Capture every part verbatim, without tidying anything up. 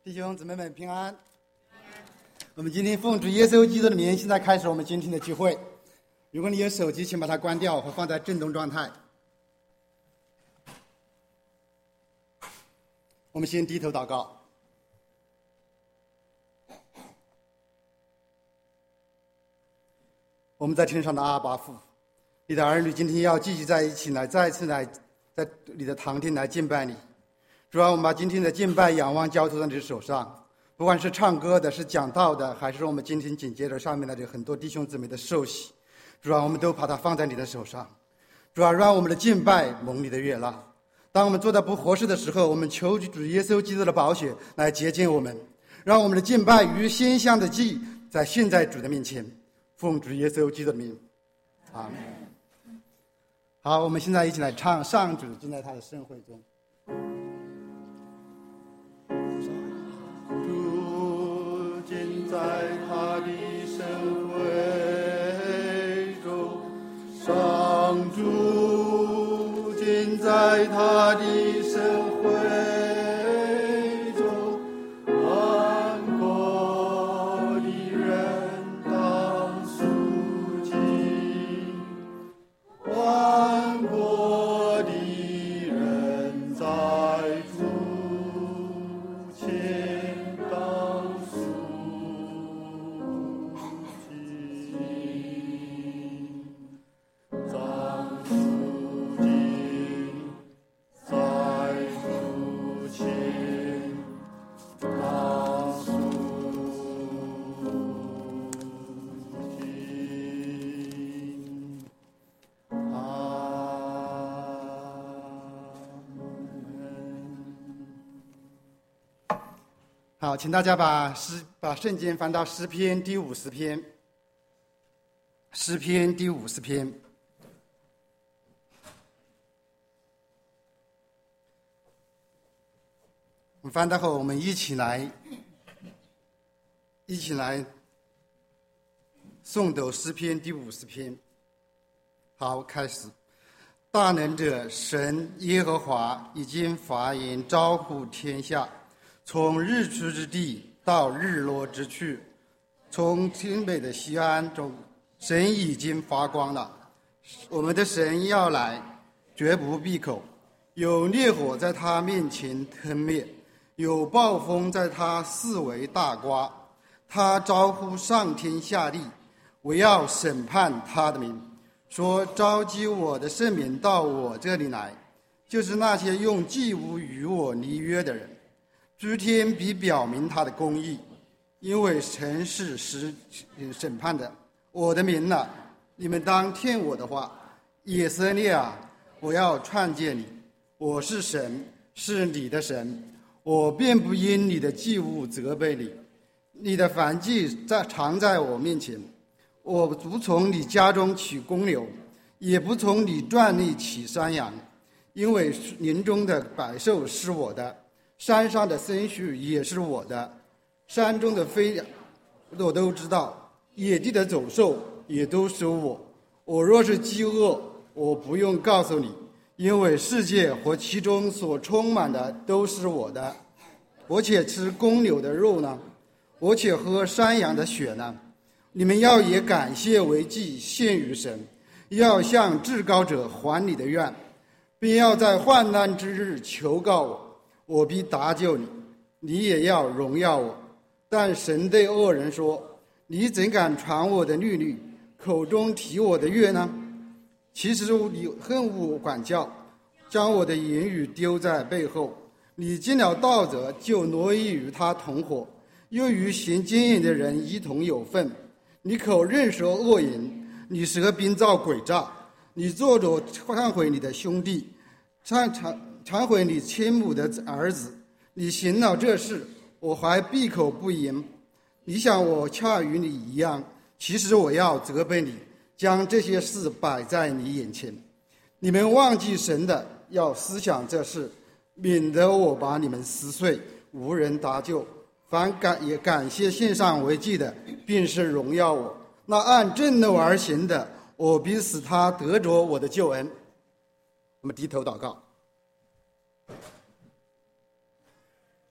弟兄姊妹们平安。我们今天奉主耶稣基督的名，现在开始我们今天的聚会。如果你有手机，请把它关掉或放在震动状态。我们先低头祷告。我们在天上的阿爸父，你的儿女今天要继续在一起来，再次来在你的堂厅来敬拜你。主啊，我们把今天的敬拜仰望交托在你的手上，不管是唱歌的，是讲道的，还是我们今天紧接着上面的这很多弟兄姊妹的受洗，主啊，我们都把它放在你的手上。主啊，让我们的敬拜蒙你的悦纳。当我们做到不合适的时候，我们求主耶稣基督的宝血来洁净我们，让我们的敬拜与馨香的祭在现在主的面前。奉主耶稣基督的名，阿们。好，我们现在一起来唱上主进在他的圣会中。 主进在他的圣会中，上主进在他的圣会中，万国的人当肃静，万国的人在主前当肃静，当肃静，在主前当肃静。 好，请大家把诗把圣经翻到诗篇第五十篇。诗篇第五十篇。我们翻到后，我们一起来，一起来诵读诗篇第五十篇。好，开始。大能者神耶和华已经发言招呼天下，从日出之地到日落之处，从天北的西安中，神已经发光了。我们的神要来，绝不闭口。有烈火在他面前吞灭，有暴风在他四围大刮。他招呼上天下地，为要审判他的名，说召集我的圣民到我这里来，就是那些用祭物与我立约的人。诸天必表明他的公义，因为神是实审判的。我的民啊，你们当听我的话。以色列啊，我要创建你，我是神，是你的神，我便不因你的祭物责备你，你的燔祭在常在我面前。我不从你家中取公牛，也不从你圈里取山羊，因为林中的百兽是我的，山上的牲畜也是我的，山中的飞鸟我都知道，野地的走兽也都属我。我若是饥饿，我不用告诉你，因为世界和其中所充满的都是我的。我且吃公牛的肉呢，我且喝山羊的血呢。你们要以感谢为祭献于神，要向至高者还你的愿，并要在患难之日求告我，我必搭救你，你也要荣耀我。但神对恶人说，你怎敢传我的律例，口中提我的约呢？其实你恨恶管教，将我的言语丢在背后。你进了盗贼，就挪移与他同伙，又与行奸淫的人一同有份。你口认说恶言，你舌编造诡诈，你做着忏悔你的兄弟，忏忏忏悔你亲母的儿子。你行了这事，我还闭口不言。你想我恰与你一样，其实我要责备你，将这些事摆在你眼前。你们忘记神的，要思想这事，免得我把你们撕碎，无人搭救。凡感也感谢献上为祭的，便是荣耀我。那按正路而行的，我必使他得着我的救恩。我们低头祷告。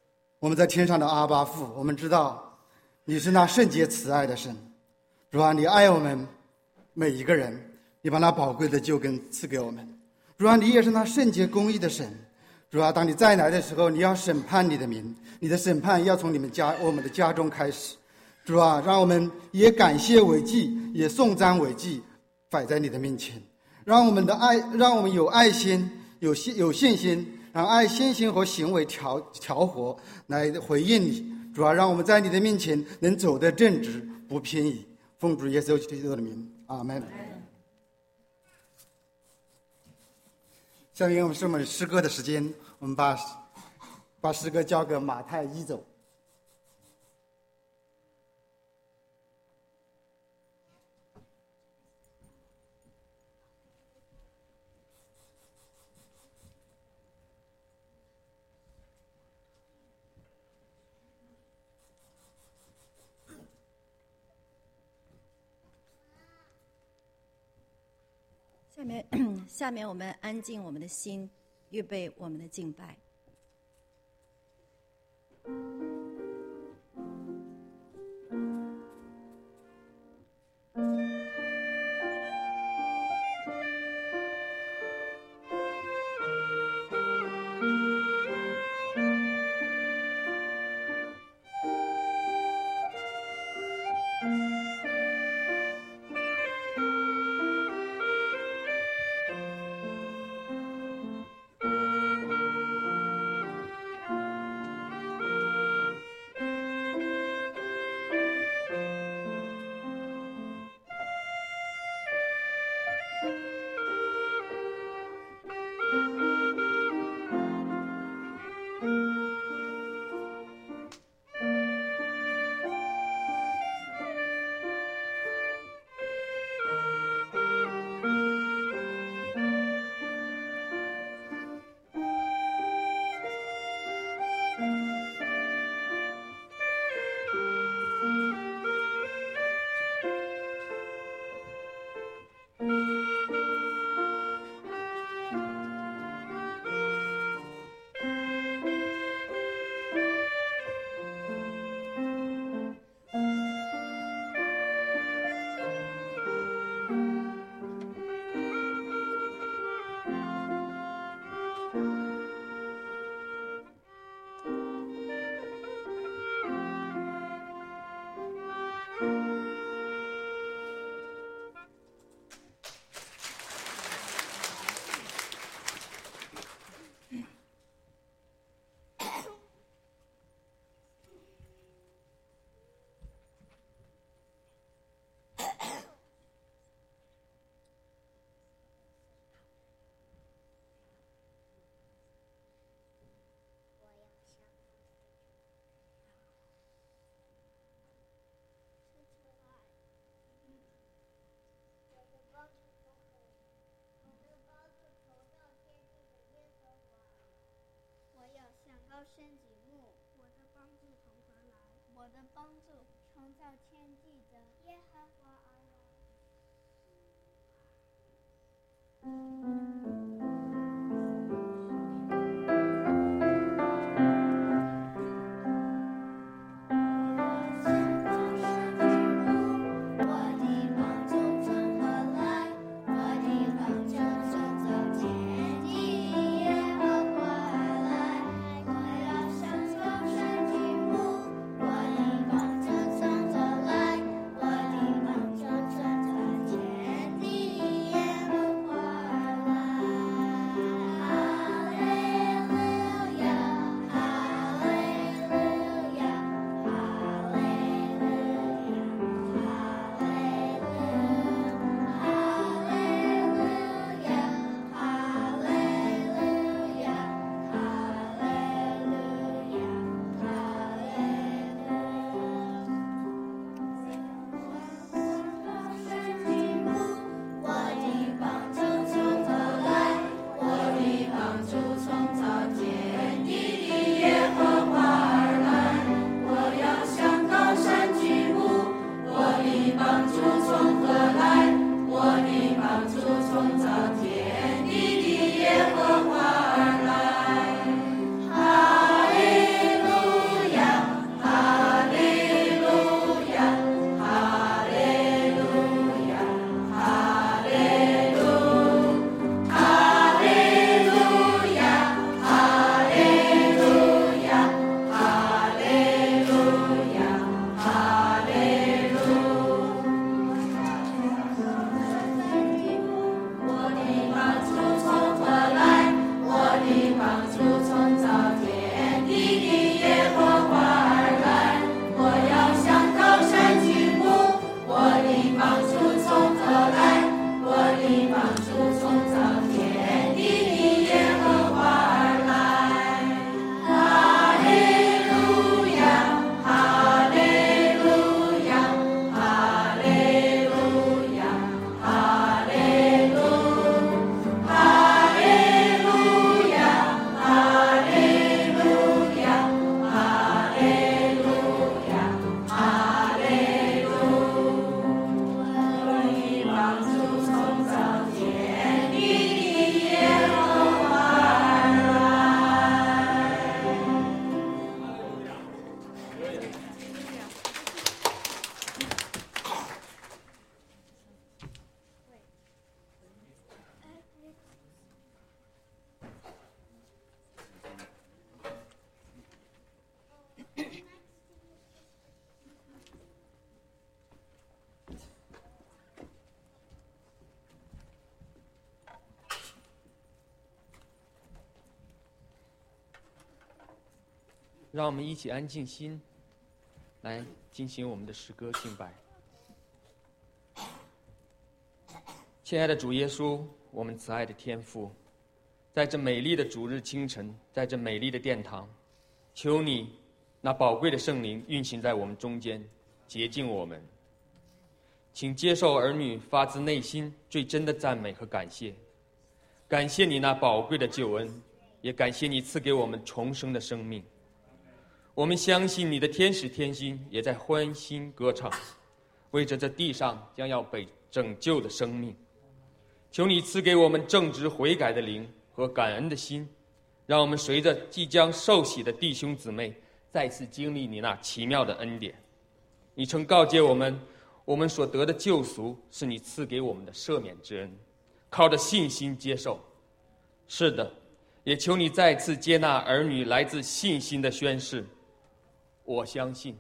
我们在天上的阿爸父，我们知道你是那圣洁慈爱的神，主啊，你爱我们每一个人，你把那宝贵的救恩赐给我们。主啊，你也是那圣洁公义的神。主啊，当你再来的时候，你要审判你的民，你的审判要从你们家我们的家中开始。主啊，让我们也感谢为祭，也颂赞为祭，摆在你的面前，让我们的爱，让我们有爱心，有信有信心，让爱信心和行为调调和来回应你。主啊，让我们在你的面前能走得正直，不偏移。奉主耶稣基督的名，阿门。下面我们是我们诗歌的时间，我们把把诗歌交给马太一走。 下面，下面我们安静我们的心，预备我们的敬拜。 高升极目，我的帮助从何来？我的帮助从造天地的耶和华而来。 让我们一起安静心，来进行我们的诗歌敬拜。亲爱的主耶稣，我们慈爱的天父，在这美丽的主日清晨，在这美丽的殿堂，求你那宝贵的圣灵运行在我们中间，洁净我们。请接受儿女发自内心最真的赞美和感谢，感谢你那宝贵的救恩，也感谢你赐给我们重生的生命。我们相信你的天使天心也在欢欣歌唱，为着这地上将要被拯救的生命。求你赐给我们正直悔改的灵和感恩的心，让我们随着即将受洗的弟兄姊妹再次经历你那奇妙的恩典。你曾告诫我们，我们所得的救赎是你赐给我们的赦免之恩，靠着信心接受。是的，也求你再次接纳儿女来自信心的宣誓，我相信。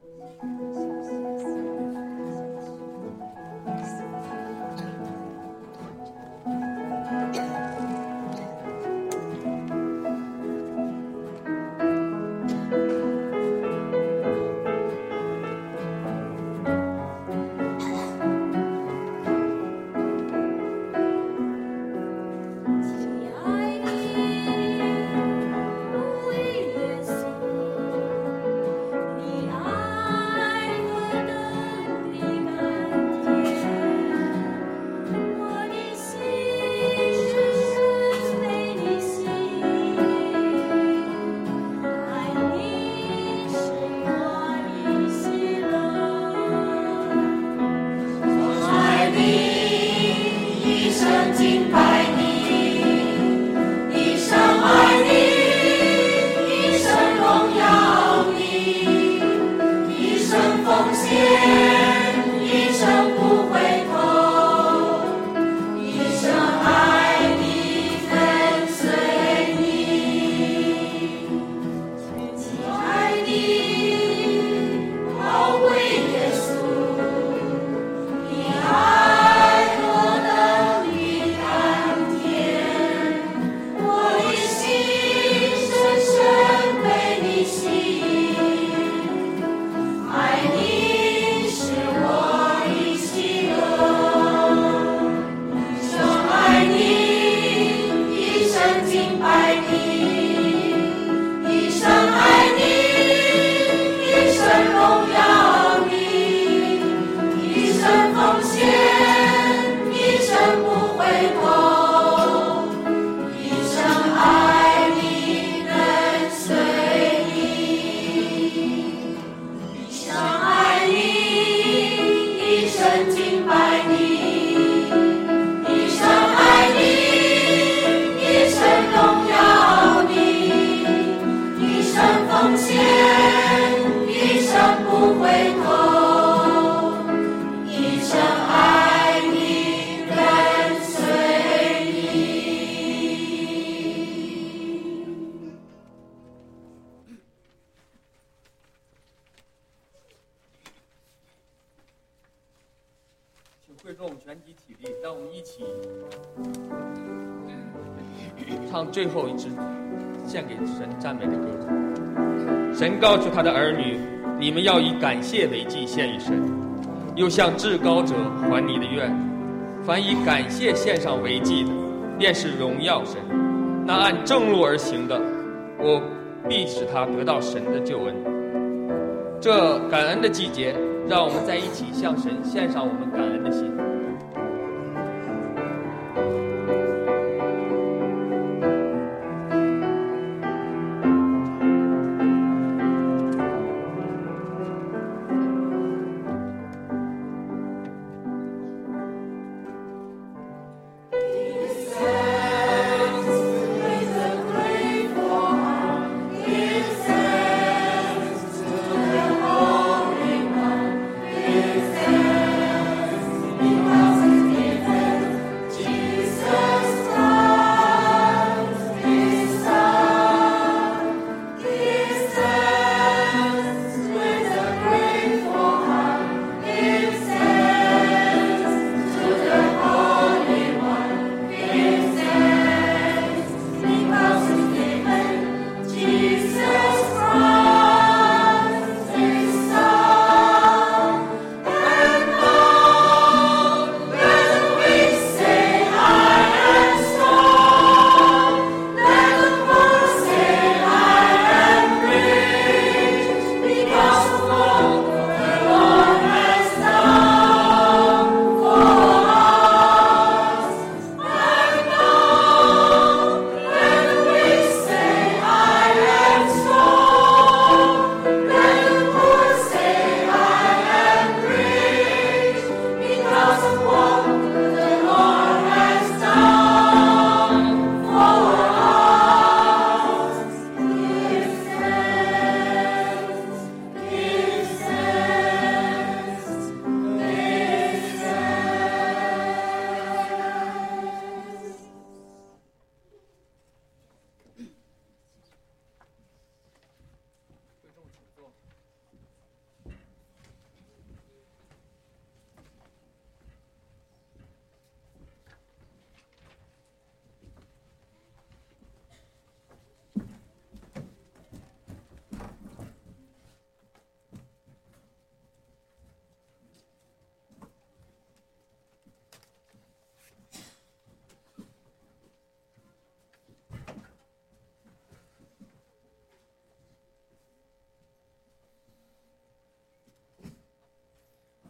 会众全体起立，让我们一起唱最后一支献给神赞美的歌。神告诉他的儿女，你们要以感谢为祭献与神，又向至高者还你的愿。凡以感谢献上为祭的，便是荣耀神。那按正路而行的，我必使他得到神的救恩。这感恩的季节，让我们在一起向神献上我们感恩的心。 Be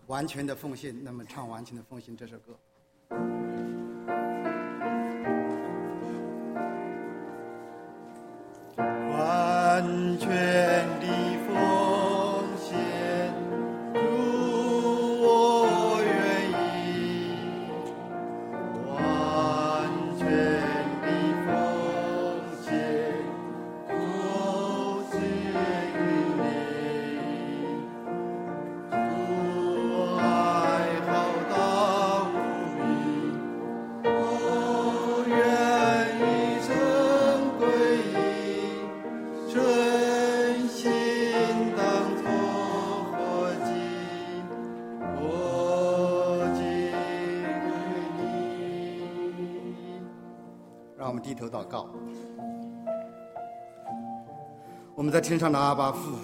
完全的奉献，那么唱完全的奉献这首歌。 完全的奉献，主我愿意。完全的奉献，都献于你。主爱浩大无比，我愿一生归依。真心当作活祭，我敬归你。 让我们低头祷告。我们在天上的阿爸父，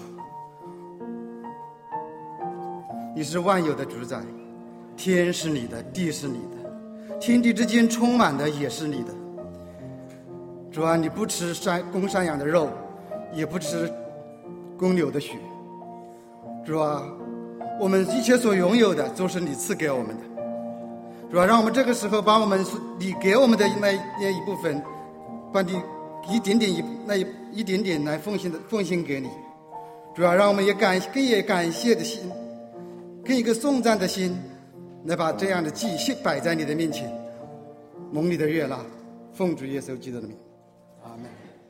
你是万有的主宰，天是你的，地是你的，天地之间充满的也是你的。主啊，你不吃山公山羊的肉，也不吃公牛的血。主啊，我们一切所拥有的都是你赐给我们的。主啊，让我们这个时候把我们你给我们的那那一部分，把你一点点一那一一点点来奉献的奉献给你。主啊，让我们也感更也感谢的心，更一个颂赞的心，来把这样的祭献摆在你的面前，蒙你的悦纳，奉主耶稣基督的名，阿门。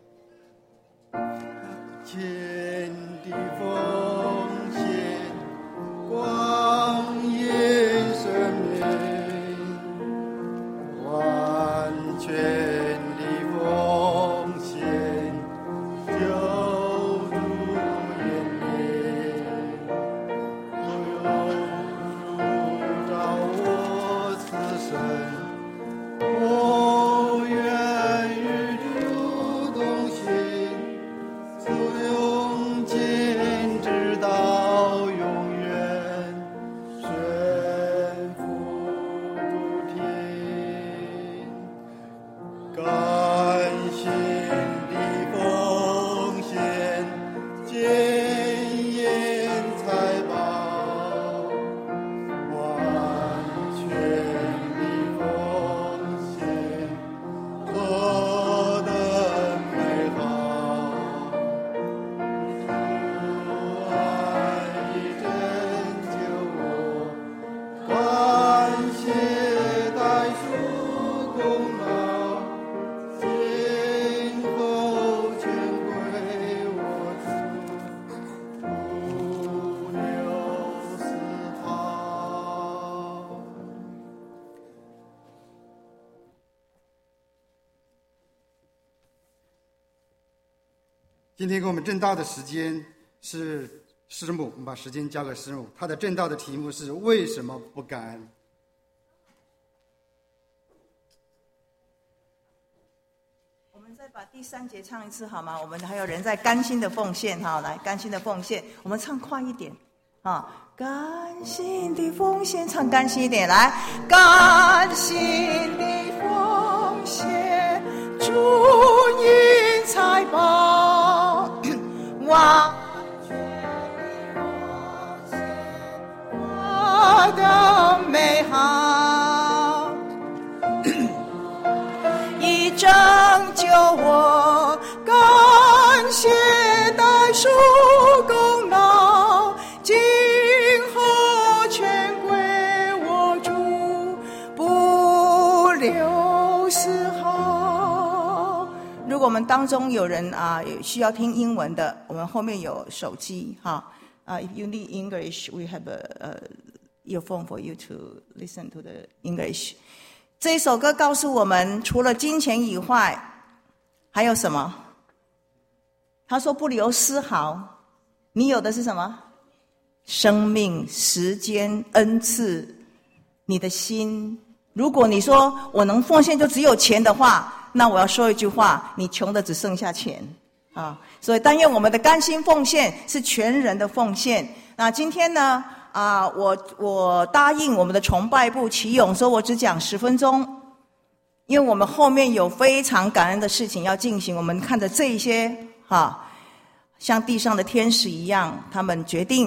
千的奉献，光阴生命，完全的奉献，救主眼泪，不用照我此生，我愿与主同行。所用尽直到永远，顺服主天，甘心的奉献，检验财宝，完全的奉献，何等美好！感谢代赎功劳，今后全归我主，不留丝毫。 今天给我们正道的时间是师母，我们把时间交给师母。她的正道的题目是为什么不感恩？ 我们再把第三节唱一次好吗？我们还有人在甘心的奉献哈，来甘心的奉献，我们唱快一点啊！甘心的奉献，唱甘心一点，来，甘心的奉献，主因财宝，完全的奉献，我的美好，已拯救我，感谢代赎功劳，今后全归我主，不留丝毫。如果我们当中有人啊需要听英文的，我们后面有手机哈。Uh, if you need English, we have a, a earphone for you to listen to the English. 这一首歌告诉我们，除了金钱以外，还有什么？他说不留丝毫。你有的是什么？生命、时间、恩赐，你的心。如果你说我能奉献就只有钱的话，那我要说一句话，你穷的只剩下钱啊！所以但愿我们的甘心奉献是全人的奉献。那今天呢啊，我我答应我们的崇拜部齐勇说，我只讲十分钟，因为我们后面有非常感恩的事情要进行。我们看着这一些哈、啊，像地上的天使一样，他们决定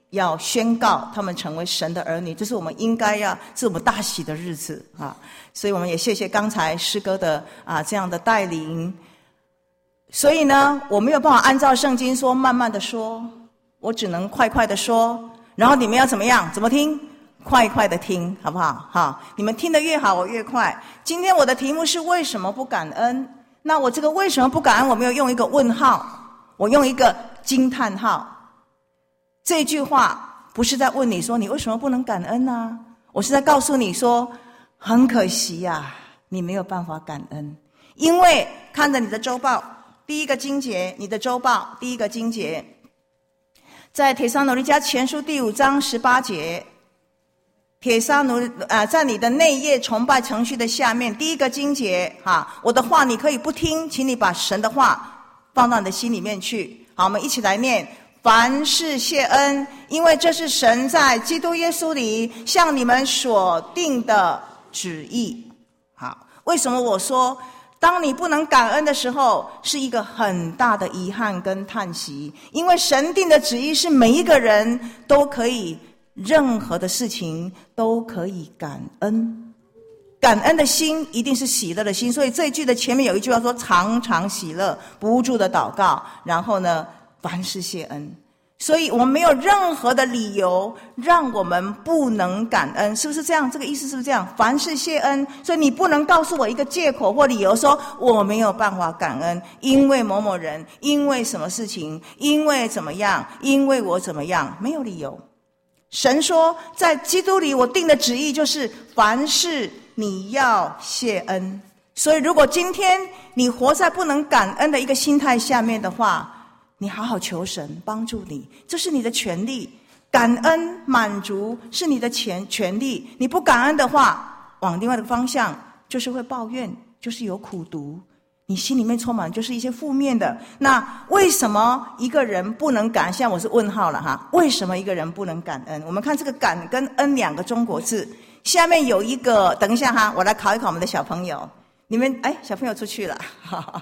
要宣告他们成为神的儿女，这是我们应该要是我们大喜的日子啊！所以我们也谢谢刚才诗歌的啊这样的带领。所以呢，我没有办法按照圣经说慢慢的说，我只能快快的说，然后你们要怎么样？怎么听？快快的听，好不好？哈，你们听得越好，我越快。今天我的题目是为什么不感恩？那我这个为什么不感恩，我没有用一个问号，我用一个惊叹号。这句话不是在问你说你为什么不能感恩啊，我是在告诉你说，很可惜呀、啊，你没有办法感恩。因为看着你的周报，第一个经节，你的周报第一个经节，在帖撒罗尼迦前书第五章十八节，帖撒罗啊，在你的内页崇拜程序的下面，第一个经节哈，我的话你可以不听，请你把神的话放到你的心里面去。好，我们一起来念。凡事谢恩，因为这是神在基督耶稣里向你们所定的旨意。好，为什么我说当你不能感恩的时候，是一个很大的遗憾跟叹息？因为神定的旨意是每一个人都可以，任何的事情都可以感恩。感恩的心一定是喜乐的心，所以这一句的前面有一句话说，常常喜乐，不住的祷告，然后呢凡事谢恩。所以我们没有任何的理由让我们不能感恩，是不是这样？这个意思是不是这样？凡事谢恩，所以你不能告诉我一个借口或理由说我没有办法感恩，因为某某人，因为什么事情，因为怎么样，因为我怎么样，没有理由。神说在基督里我定的旨意就是凡事你要谢恩。所以如果今天你活在不能感恩的一个心态下面的话，你好好求神帮助你，这是你的权利。感恩满足是你的权权利，你不感恩的话，往另外的方向就是会抱怨，就是有苦毒，你心里面充满就是一些负面的。那为什么一个人不能感恩？现在我是问号了哈，为什么一个人不能感恩？我们看这个感跟恩两个中国字，下面有一个，等一下哈，我来考一考我们的小朋友。你们哎，小朋友出去了，哈哈。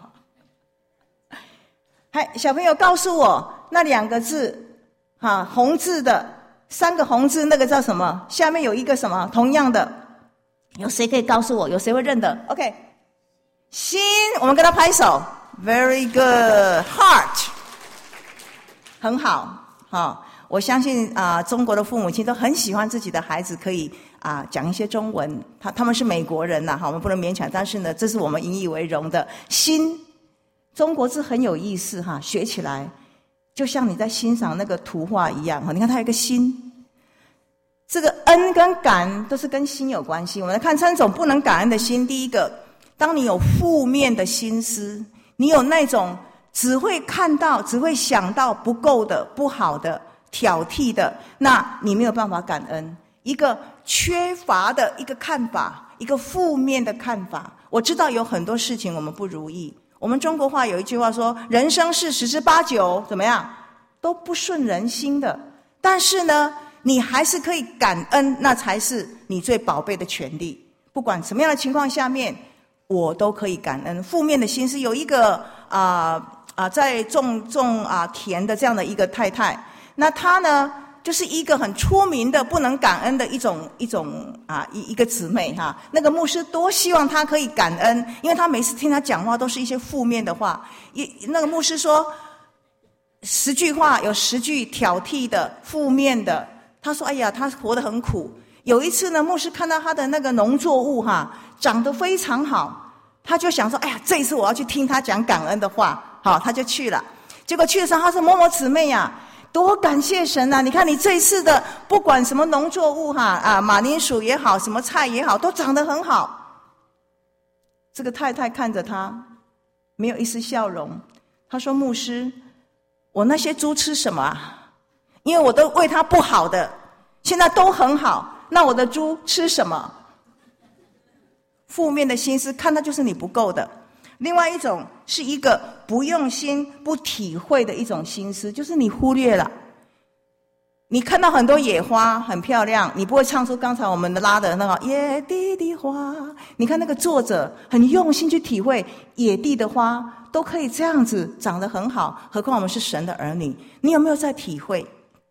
嗨，小朋友告诉我那两个字哈，红字的三个红字那个叫什么？下面有一个什么？同样的，有谁可以告诉我？有谁会认得 ？OK， 心，我们跟他拍手 ，Very good， Heart， 很好，好，我相信啊、呃，中国的父母亲都很喜欢自己的孩子可以啊、呃、讲一些中文，他他们是美国人呐，哈，我们不能勉强，但是呢，这是我们引以为荣的心。中国字很有意思哈，学起来就像你在欣赏那个图画一样哈。你看它有一个心，这个恩跟感都是跟心有关系。我们来看三种不能感恩的心。第一个，当你有负面的心思，你有那种只会看到、只会想到不够的、不好的、挑剔的，那你没有办法感恩。一个缺乏的一个看法，一个负面的看法。我知道有很多事情我们不如意。我们中国话有一句话说，人生是十之八九怎么样都不顺人心的，但是呢你还是可以感恩，那才是你最宝贝的权利。不管什么样的情况下面，我都可以感恩。负面的心思，有一个啊啊、呃呃、在种种啊、呃、田的这样的一个太太，那她呢就是一个很出名的不能感恩的一种一种啊一一个姊妹哈。那个牧师多希望她可以感恩，因为她每次听她讲话都是一些负面的话。一那个牧师说十句话有十句挑剔的、负面的。他说：“哎呀，他活得很苦。”有一次呢，牧师看到他的那个农作物哈长得非常好，他就想说：“哎呀，这一次我要去听他讲感恩的话。”好，他就去了。结果去的时候，他说：“某某姊妹呀。”多感谢神啊！你看你这一次的不管什么农作物哈啊，马铃薯也好，什么菜也好，都长得很好。这个太太看着他，没有一丝笑容。他说：“牧师，我那些猪吃什么啊？因为我都喂它不好的，现在都很好，那我的猪吃什么？”负面的心思看到就是你不够的。另外一种是一个不用心、不体会的一种心思，就是你忽略了。你看到很多野花很漂亮，你不会唱出刚才我们的拉的那个野地的花。你看那个作者很用心去体会野地的花都可以这样子长得很好，何况我们是神的儿女，你有没有在体会？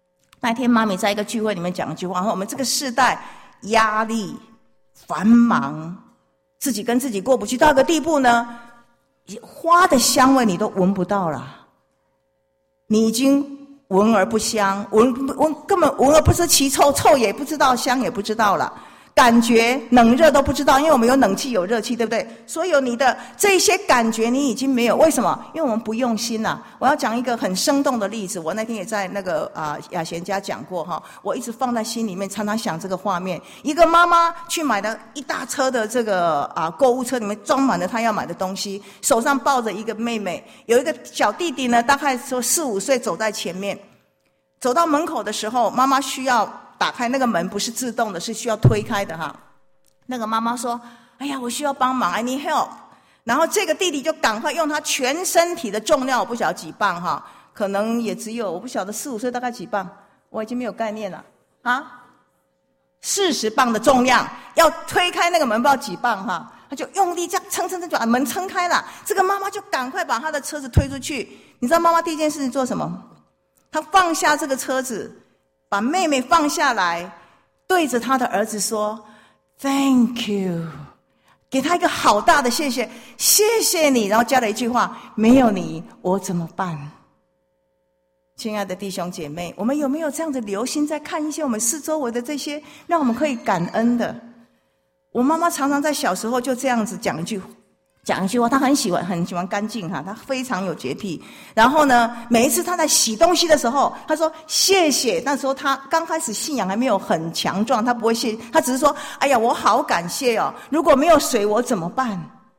那天妈咪在一个聚会里面讲一句话，说我们这个世代压力繁忙，自己跟自己过不去，到一个地步呢，花的香味你都闻不到了，你已经闻而不香，闻闻根本闻而不知其臭，臭也不知道，香也不知道了，感觉冷热都不知道，因为我们有冷气有热气，对不对？所有你的这些感觉你已经没有，为什么？因为我们不用心啊。我要讲一个很生动的例子，我那天也在那个啊雅贤家讲过哈，我一直放在心里面，常常想这个画面：一个妈妈去买了一大车的这个啊购物车，里面装满了她要买的东西，手上抱着一个妹妹，有一个小弟弟呢，大概说四五岁，走在前面。走到门口的时候，妈妈需要打开那个门，不是自动的，是需要推开的哈。那个妈妈说：“哎呀，我需要帮忙 ，I need help。”然后这个弟弟就赶快用他全身体的重量，我不晓得几磅哈，可能也只有我不晓得四五岁大概几磅，我已经没有概念了啊。四十磅的重量要推开那个门，不知道几磅哈，他就用力这样撑撑撑，就把门撑开了。这个妈妈就赶快把他的车子推出去。你知道妈妈第一件事情做什么？她放下这个车子，把妹妹放下来，对着她的儿子说 Thank you， 给他一个好大的谢谢，谢谢你，然后加了一句话：没有你我怎么办？亲爱的弟兄姐妹，我们有没有这样的留心在看一些我们四周围的这些让我们可以感恩的？我妈妈常常在小时候就这样子讲一句讲一句话，她很喜欢很喜欢干净哈，她非常有洁癖。然后呢，每一次她在洗东西的时候，她说谢谢。那时候她刚开始信仰还没有很强壮，她不会谢，她只是说：哎呀，我好感谢哦，如果没有水我怎么办？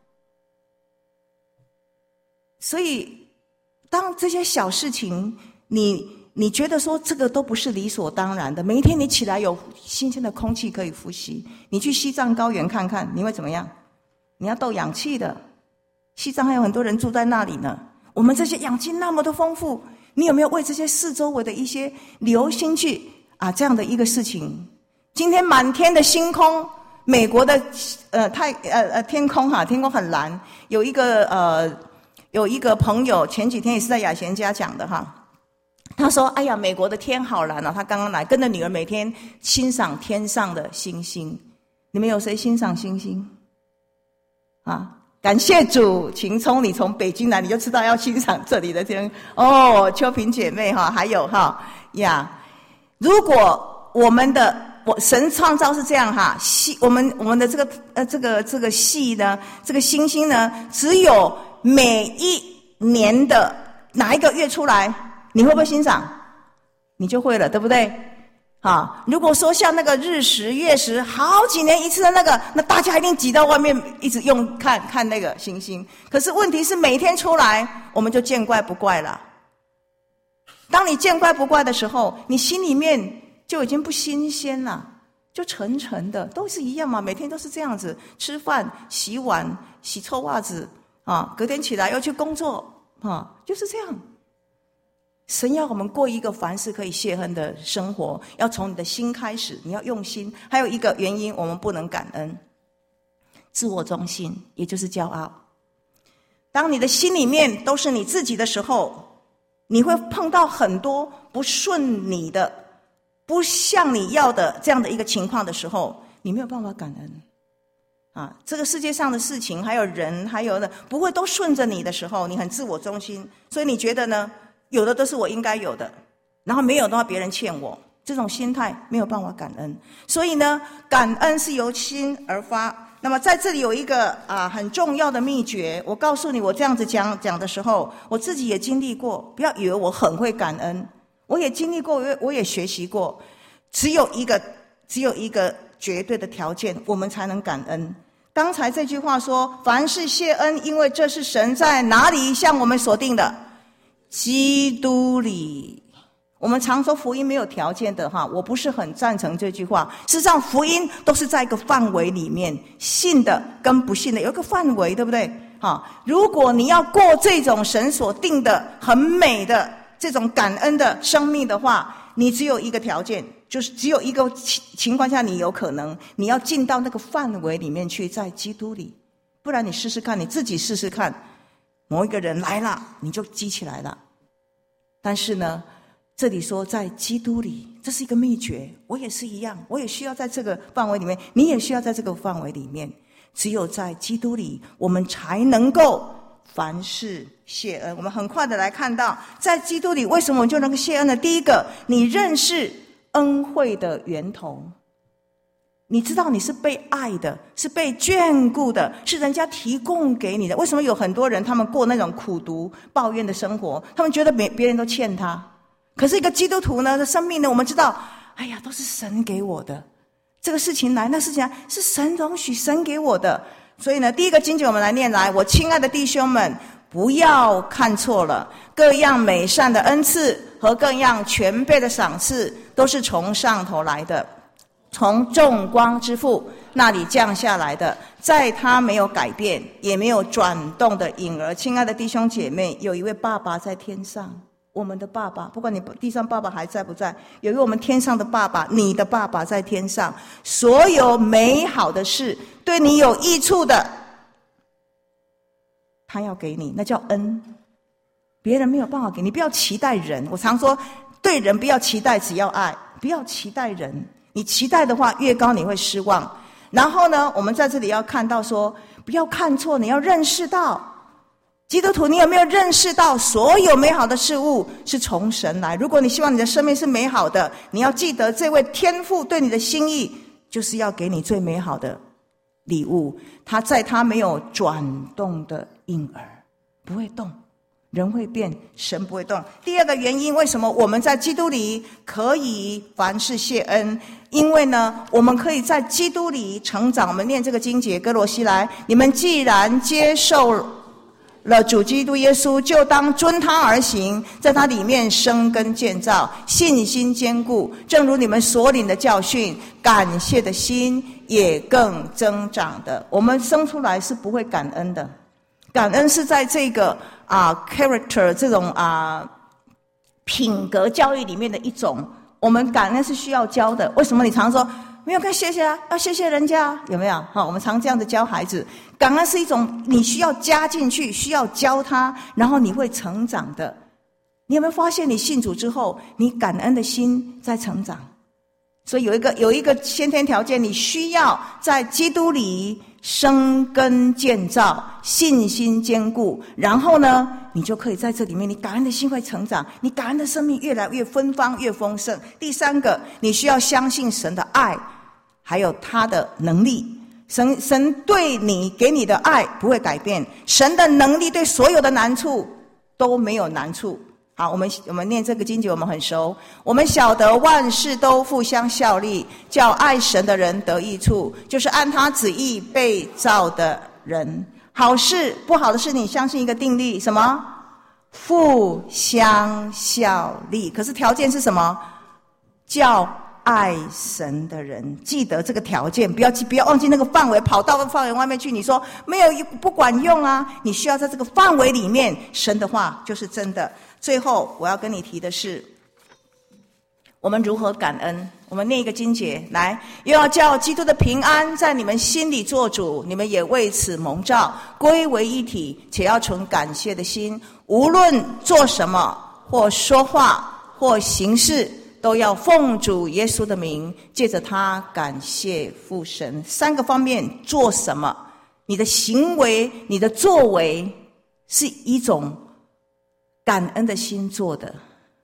所以，当这些小事情，你你觉得说这个都不是理所当然的，每一天你起来有新鲜的空气可以呼吸，你去西藏高原看看，你会怎么样？你要斗氧气的，西藏还有很多人住在那里呢。我们这些氧气那么的丰富，你有没有为这些四周围的一些留心去啊这样的一个事情？今天满天的星空，美国的呃太呃呃天空哈、啊，天空很蓝。有一个呃有一个朋友前几天也是在雅贤家讲的哈，他说：哎呀，美国的天好蓝啊！他刚刚来，跟着女儿每天欣赏天上的星星。你们有谁欣赏星星？啊，感谢主，秦聪，你从北京来，你就知道要欣赏这里的天哦。秋萍姐妹哈，还有哈呀，如果我们的我神创造是这样哈，系我们我们的这个呃这个这个系呢，这个星星呢，只有每一年的哪一个月出来，你会不会欣赏？你就会了，对不对？啊，如果说像那个日食月食好几年一次的那个，那大家一定挤到外面一直用看看那个星星。可是问题是每天出来我们就见怪不怪了。当你见怪不怪的时候，你心里面就已经不新鲜了，就沉沉的，都是一样嘛，每天都是这样子，吃饭洗碗洗臭袜子啊，隔天起来又去工作啊，就是这样。神要我们过一个凡事可以谢恩的生活，要从你的心开始，你要用心。还有一个原因，我们不能感恩，自我中心，也就是骄傲。当你的心里面都是你自己的时候，你会碰到很多不顺你的、不像你要的这样的一个情况的时候，你没有办法感恩啊。这个世界上的事情，还有人，还有的不会都顺着你的时候，你很自我中心，所以你觉得呢？有的都是我应该有的，然后没有的话别人欠我，这种心态没有办法感恩。所以呢，感恩是由心而发。那么在这里有一个啊很重要的秘诀，我告诉你，我这样子讲讲的时候，我自己也经历过，不要以为我很会感恩，我也经历过，我也学习过。只有一个只有一个绝对的条件，我们才能感恩。刚才这句话说，凡事谢恩，因为这是神在哪里向我们所定的，基督里。我们常说福音没有条件的哈，我不是很赞成这句话。事实上福音都是在一个范围里面，信的跟不信的有一个范围，对不对？哈，如果你要过这种神所定的很美的这种感恩的生命的话，你只有一个条件，就是只有一个情况下你有可能，你要进到那个范围里面去，在基督里。不然你试试看，你自己试试看，某一个人来了你就激起来了。但是呢， 这里说在基督里，这是一个秘诀。我也是一样，我也需要在这个范围里面，你也需要在这个范围里面。只有在基督里，我们才能够凡事谢恩。我们很快的来看到，在基督里为什么我们就能够谢恩呢？第一个，你认识恩惠的源头，你知道你是被爱的，是被眷顾的，是人家提供给你的。为什么有很多人他们过那种苦毒抱怨的生活？他们觉得别别人都欠他。可是一个基督徒呢的生命呢，我们知道，哎呀，都是神给我的。这个事情来，那事情来，是神容许，神给我的。所以呢，第一个经节我们来念来，我亲爱的弟兄们，不要看错了，各样美善的恩赐和各样全备的赏赐，都是从上头来的，从众光之父那里降下来的，在他没有改变也没有转动的影儿。亲爱的弟兄姐妹，有一位爸爸在天上，我们的爸爸，不管你地上爸爸还在不在，有一位我们天上的爸爸，你的爸爸在天上，所有美好的事，对你有益处的，他要给你，那叫恩。别人没有办法给你，不要期待人。我常说，对人不要期待，只要爱，不要期待人。你期待的话，越高你会失望。然后呢，我们在这里要看到说，不要看错，你要认识到。基督徒，你有没有认识到所有美好的事物是从神来？如果你希望你的生命是美好的，你要记得这位天父对你的心意，就是要给你最美好的礼物。他在他没有转动的婴儿，不会动，人会变，神不会动。第二个原因，为什么我们在基督里可以凡事谢恩？因为呢，我们可以在基督里成长。我们念这个经节，哥罗西来，你们既然接受了主基督耶稣，就当遵他而行，在他里面生根建造，信心坚固，正如你们所领的教训，感谢的心也更增长的。我们生出来是不会感恩的，感恩是在这个啊 character 这种啊品格教育里面的一种。我们感恩是需要教的。为什么你常说没有该谢谢啊，要谢谢人家，有没有？好，我们常这样子教孩子。感恩是一种你需要加进去，需要教他，然后你会成长的。你有没有发现，你信主之后，你感恩的心在成长？所以有一个有一个先天条件，你需要在基督里生根建造，信心坚固，然后呢，你就可以在这里面，你感恩的心会成长，你感恩的生命越来越芬芳，越丰盛。第三个，你需要相信神的爱，还有他的能力。神神对你给你的爱不会改变，神的能力对所有的难处都没有难处。好，我们我们念这个经节我们很熟。我们晓得万事都互相效力，叫爱神的人得益处，就是按他旨意被造的人。好事不好的事，你相信一个定律，什么？互相效力。可是条件是什么？叫爱神的人。记得这个条件，不要不要忘记那个范围，跑到那个范围外面去，你说没有不管用啊。你需要在这个范围里面，神的话就是真的。最后我要跟你提的是，我们如何感恩。我们念一个经节来，又要叫基督的平安在你们心里做主，你们也为此蒙召，归为一体，且要存感谢的心，无论做什么，或说话，或行事，都要奉主耶稣的名，借着他感谢父神。三个方面，做什么？你的行为，你的作为，是一种感恩的心做的。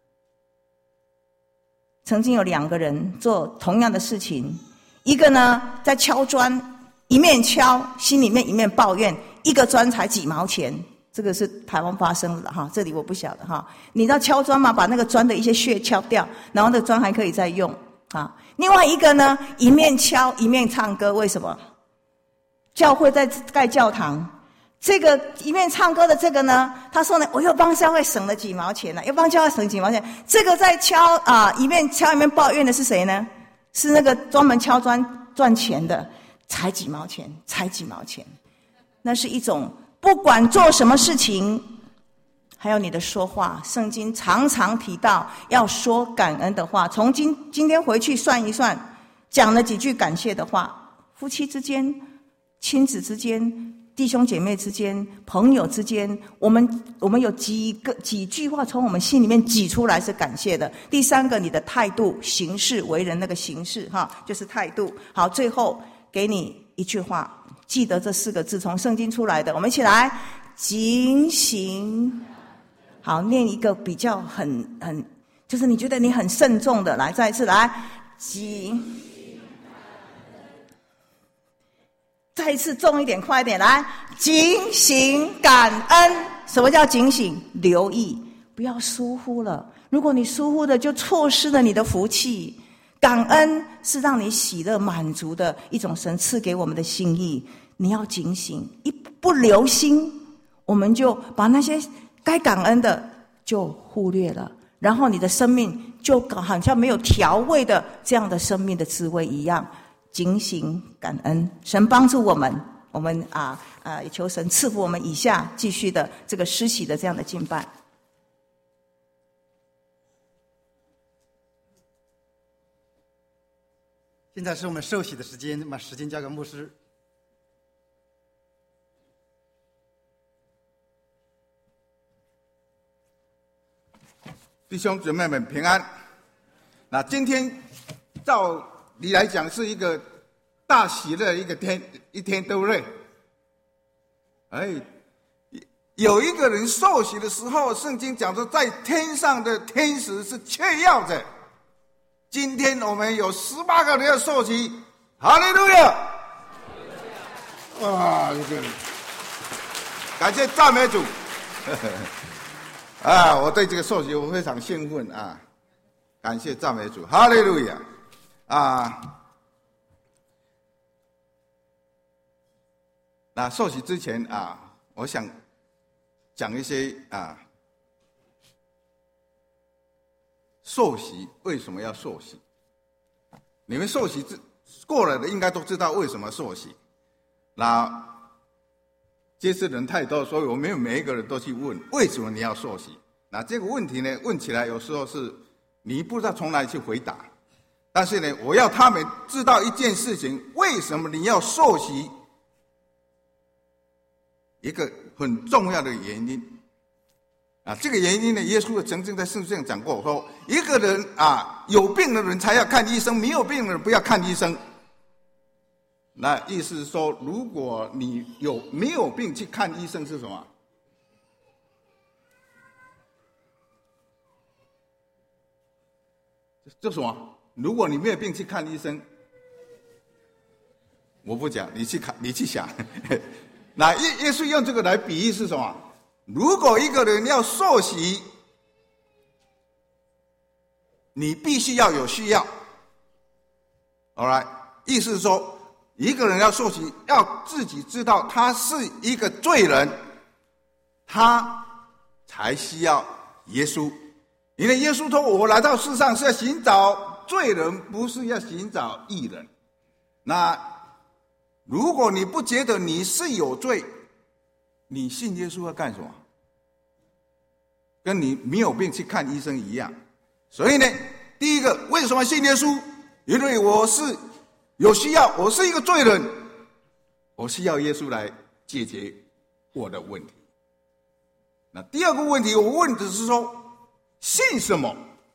曾经有两个人做同样的事情，一个呢在敲砖，一面敲心里面一面抱怨，一个砖才几毛钱，这个是台湾发生的哈，这里我不晓得哈。你知道敲砖吗？把那个砖的一些屑敲掉，然后那个砖还可以再用啊。另外一个呢，一面敲一面唱歌，为什么？教会在盖教堂。这个一面唱歌的这个呢，他说呢，我又帮教会省了几毛钱了，又帮教会省几毛钱。这个在敲啊，一面敲一面抱怨的是谁呢？是那个专门敲砖赚钱的，才几毛钱，才几毛钱。那是一种不管做什么事情，还有你的说话，圣经常常提到要说感恩的话。从今今天回去算一算，讲了几句感谢的话，夫妻之间、亲子之间。 弟兄姐妹之间、朋友之间，我们我们有几个几句话从我们心里面挤出来是感谢的。第三个，你的态度、行事为人那个行事哈，就是态度。好，最后给你一句话，记得这四个字，从圣经出来的，我们一起来警醒。好，念一个比较很很，就是你觉得你很慎重的，来，再一次来警。再一次重一点，快一点，来警醒感恩。什么叫警醒？留意，不要疏忽了。如果你疏忽了，就错失了你的福气。感恩是让你喜乐满足的一种神赐给我们的心意。你要警醒，一不留心，我们就把那些该感恩的就忽略了，然后你的生命就好像没有调味的这样的生命的滋味一样。警醒感恩，神帮助我们，我们啊啊，也求神赐福我们以下继续的这个施洗的这样的敬拜。 现在是我们受洗的时间，把时间交给牧师。 弟兄姊妹们平安。那今天照理来讲是一个大喜乐的一个天，一天，对不对？哎，有一个人受洗的时候，圣经讲说，在天上的天使是雀跃着。今天我们有十八个人要受洗，哈利路亚！哇，这个感谢赞美主！啊，我对这个受洗我非常兴奋啊！感谢赞美主，哈利路亚！啊，那受洗之前啊，我想讲一些啊，受洗为什么要受洗？你们受洗过了的应该都知道为什么受洗。那接触人太多，所以我没有每一个人都去问为什么你要受洗。那这个问题呢，问起来有时候是你不知道从哪里去回答。但是呢，我要他们知道一件事情：为什么你要受洗？一个很重要的原因啊，这个原因呢，耶稣曾经在圣经上讲过，说一个人啊，有病的人才要看医生，没有病的人不要看医生。那意思是说，如果你有没有病去看医生是什么？这什么？如果你没有病去看医生，我不讲，你去看，你去想。那耶耶稣用这个来比喻是什么？如果一个人要受洗，你必须要有需要。All right， 意思是说，一个人要受洗，要自己知道他是一个罪人，他才需要耶稣。因为耶稣说：“我来到世上是要寻找罪人，不是要寻找义人。”那如果你不觉得你是有罪，你信耶稣要干什么？跟你没有病去看医生一样。所以呢，第一个，为什么信耶稣？因为我是有需要，我是一个罪人，我需要耶稣来解决我的问题。那第二个问题，我问的是说，信什么？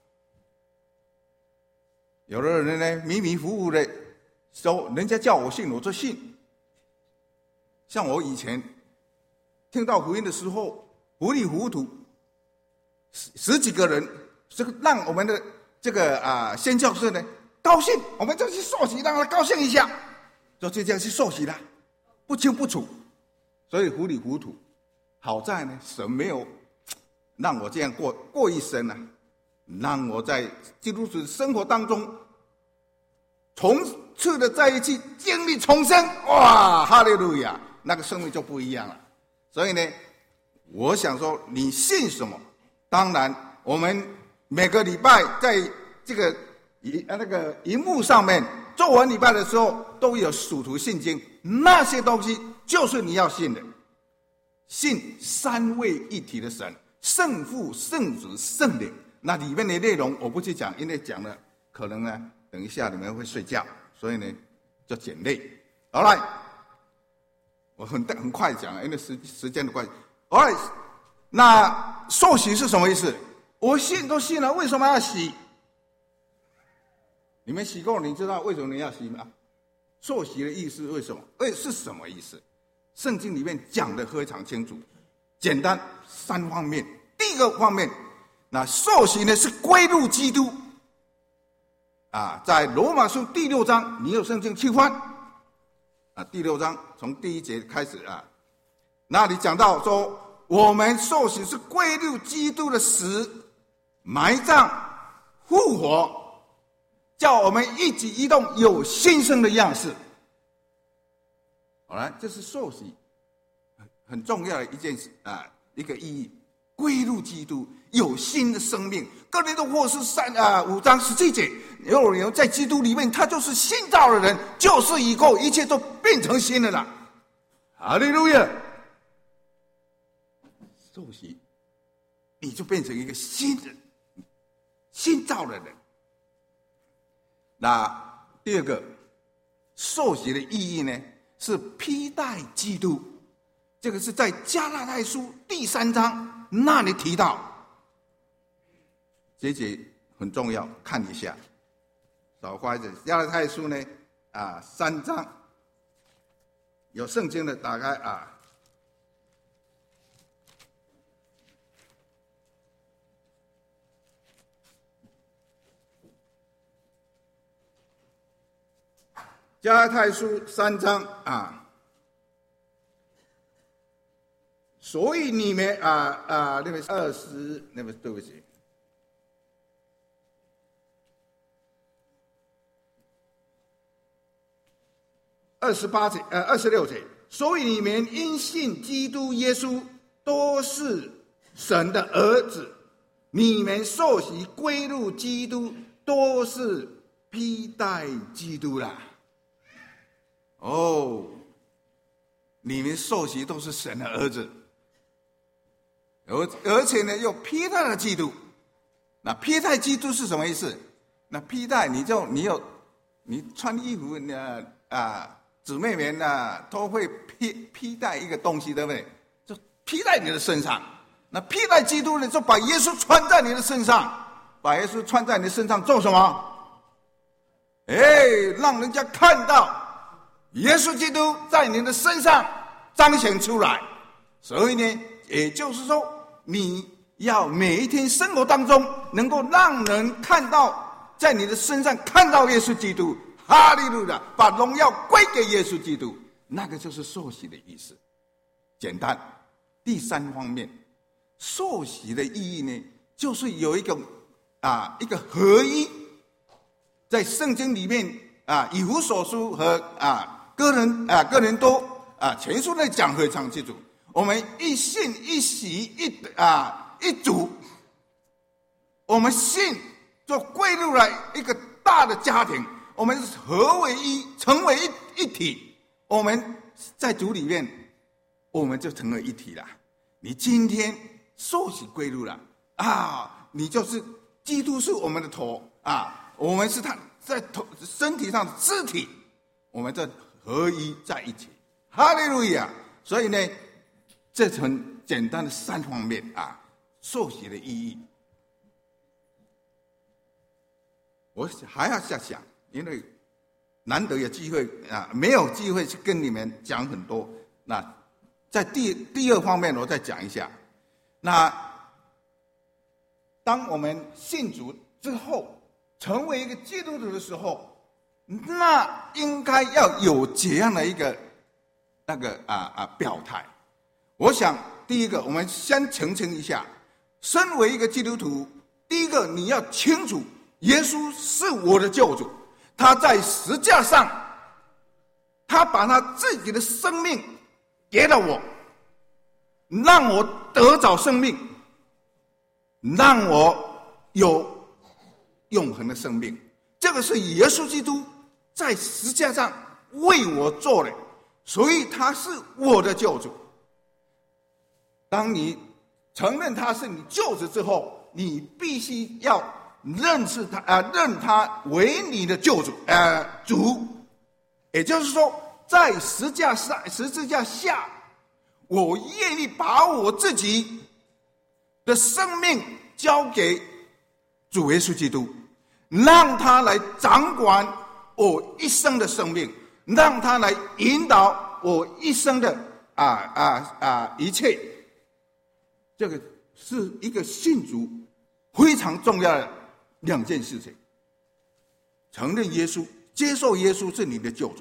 有的人呢迷迷糊糊的说，人家叫我信，我就信。像我以前听到福音的时候，糊里糊涂，十十几个人，这个让我们的这个啊宣教士呢高兴，我们就去受洗，让他高兴一下，就这样去受洗了，不清不楚，所以糊里糊涂。好在呢，神没有让我这样过过一生啊，让我在基督徒生活当中从次的在一起经历重生，哇，哈利路亚，那个生命就不一样了。所以呢，我想说，你信什么？当然，我们每个礼拜在这个那个荧幕上面做完礼拜的时候，都有属徒信经，那些东西就是你要信的。信三位一体的神，圣父、圣子、圣灵。那里面的内容我不去讲，因为讲了可能呢，等一下你们会睡觉，所以呢就简略。好来， 我很很快讲，因为时时间的关系。Alright， 那受洗是什么意思？我信都信了，为什么要洗？你们洗过，你知道为什么你要洗吗？受洗的意思为什么？为是什么意思？圣经里面讲得非常清楚，简单三方面。第一个方面，那受洗呢是归入基督啊，在罗马书第六章，你有圣经去翻啊，第六章从第一节开始啊，那里讲到说，我们受洗是归入基督的死、埋葬、复活，叫我们一举一动有新生的样式。好了，这是受洗很重要的一件事啊，一个意义，归入基督，有新的生命。哥林多后书三啊五章十七节，有人在基督里面，他就是新造的人，旧事已过，一切都变成新的了。哈利路亚！受洗，你就变成一个新人，新造的人。那第二个，受洗的意义呢，是披戴基督。这个是在加拉太书第三章那里提到，这节很重要，看一下。少花一点，加拉太书呢啊三章，有圣经的打开啊。加拉太书三章啊，所以你们啊啊，那个二十，那个对不起，二十八节呃二十六节，所以你们因信基督耶稣都是神的儿子，你们受洗归入基督，都是披戴基督啦。哦，你们受洗都是神的儿子，而而且呢又披戴了基督。那披戴基督是什么意思？那披戴你就你有你穿衣服呢啊，姊妹们呢都会披披戴一个东西，对不对？就披戴你的身上。那披戴基督呢，就把耶稣穿在你的身上，把耶稣穿在你的身上做什么？哎，让人家看到耶稣基督在你的身上彰显出来。所以呢，也就是说，你要每一天生活当中能够让人看到，在你的身上看到耶稣基督，哈利路亚，把荣耀归给耶稣基督，那个就是受洗的意思。简单。第三方面，受洗的意义呢，就是有一个啊一个合一，在圣经里面啊，以弗所书和啊。个人啊，个人都啊，全书在讲非常清楚。我们一信一洗一啊一主，我们信就归入了一个大的家庭，我们合为一，成为一一体。我们在主里面，我们就成为一体了。你今天受洗归入了啊，你就是基督是我们的头啊，我们是他在头身体上的肢体，我们这合一在一起，哈利路亚！所以呢，这很简单的三方面啊，受洗的意义。我还要再想，因为难得有机会啊，没有机会去跟你们讲很多。那在第第二方面，我再讲一下。那当我们信主之后，成为一个基督徒的时候，那应该要有这样的一个那个啊啊表态。我想第一个，我们先澄清一下，身为一个基督徒，第一个你要清楚，耶稣是我的救主，他在十字架上，他把他自己的生命给了我，让我得着生命，让我有永恒的生命。这个是耶稣基督在十字架上为我做的，所以他是我的救主。当你承认他是你救主之后，你必须要认识他，呃，认他为你的救主，呃，主。也就是说， 在十架下十字架下，我愿意把我自己的生命交给主耶稣基督，让他来掌管我一生的生命，让他来引导我一生的啊啊啊一切。这个是一个信主非常重要的两件事情：承认耶稣，接受耶稣是你的救主，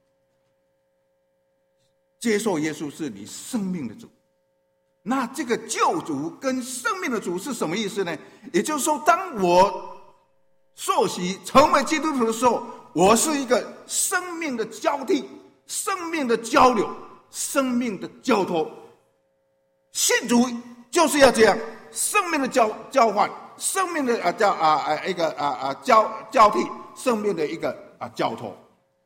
接受耶稣是你生命的主。那这个救主跟生命的主是什么意思呢？也就是说，当我受洗成为基督徒的时候，我是一个生命的交替、生命的交流、生命的交托。信主就是要这样，生命的交交换，生命的啊交啊啊一个啊啊交交替，生命的一个啊交托，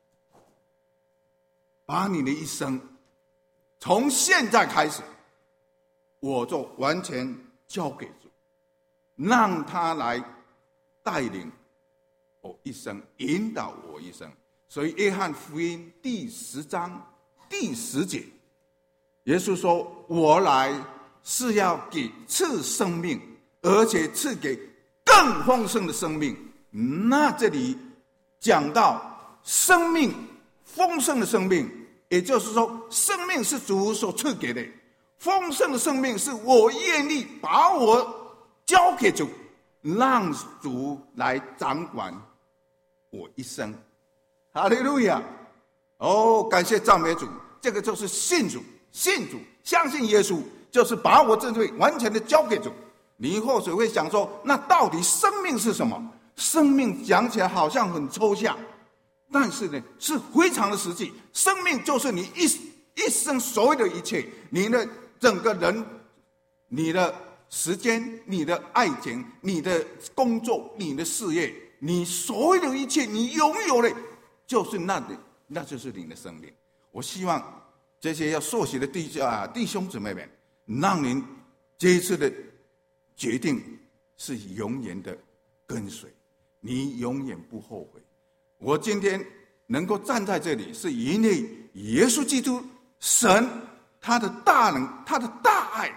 把你的一生从现在开始，我就完全交给主，让他来带领我一生，引导我一生。所以约翰福音第十章第十节，耶稣说：“我来是要给赐生命，而且赐给更丰盛的生命。”那这里讲到生命，丰盛的生命，也就是说，生命是主所赐给的，丰盛的生命是我愿意把我交给主，让主来掌管我一生。哈利路亚！哦，感谢赞美主，这个就是信主，信主，相信耶稣，就是把我这位完全的交给主。你或许会想说，那到底生命是什么？生命讲起来好像很抽象，但是呢，是非常的实际。生命就是你一一生所有的一切，你的整个人，你的时间，你的爱情，你的工作，你的事业，你所有的一切，你拥有的，就是那的，那就是你的生命。我希望这些要受洗的弟啊弟兄姊妹们，让您这一次的决定是永远的跟随，你永远不后悔。我今天能够站在这里，是因为耶稣基督神他的大能，他的大爱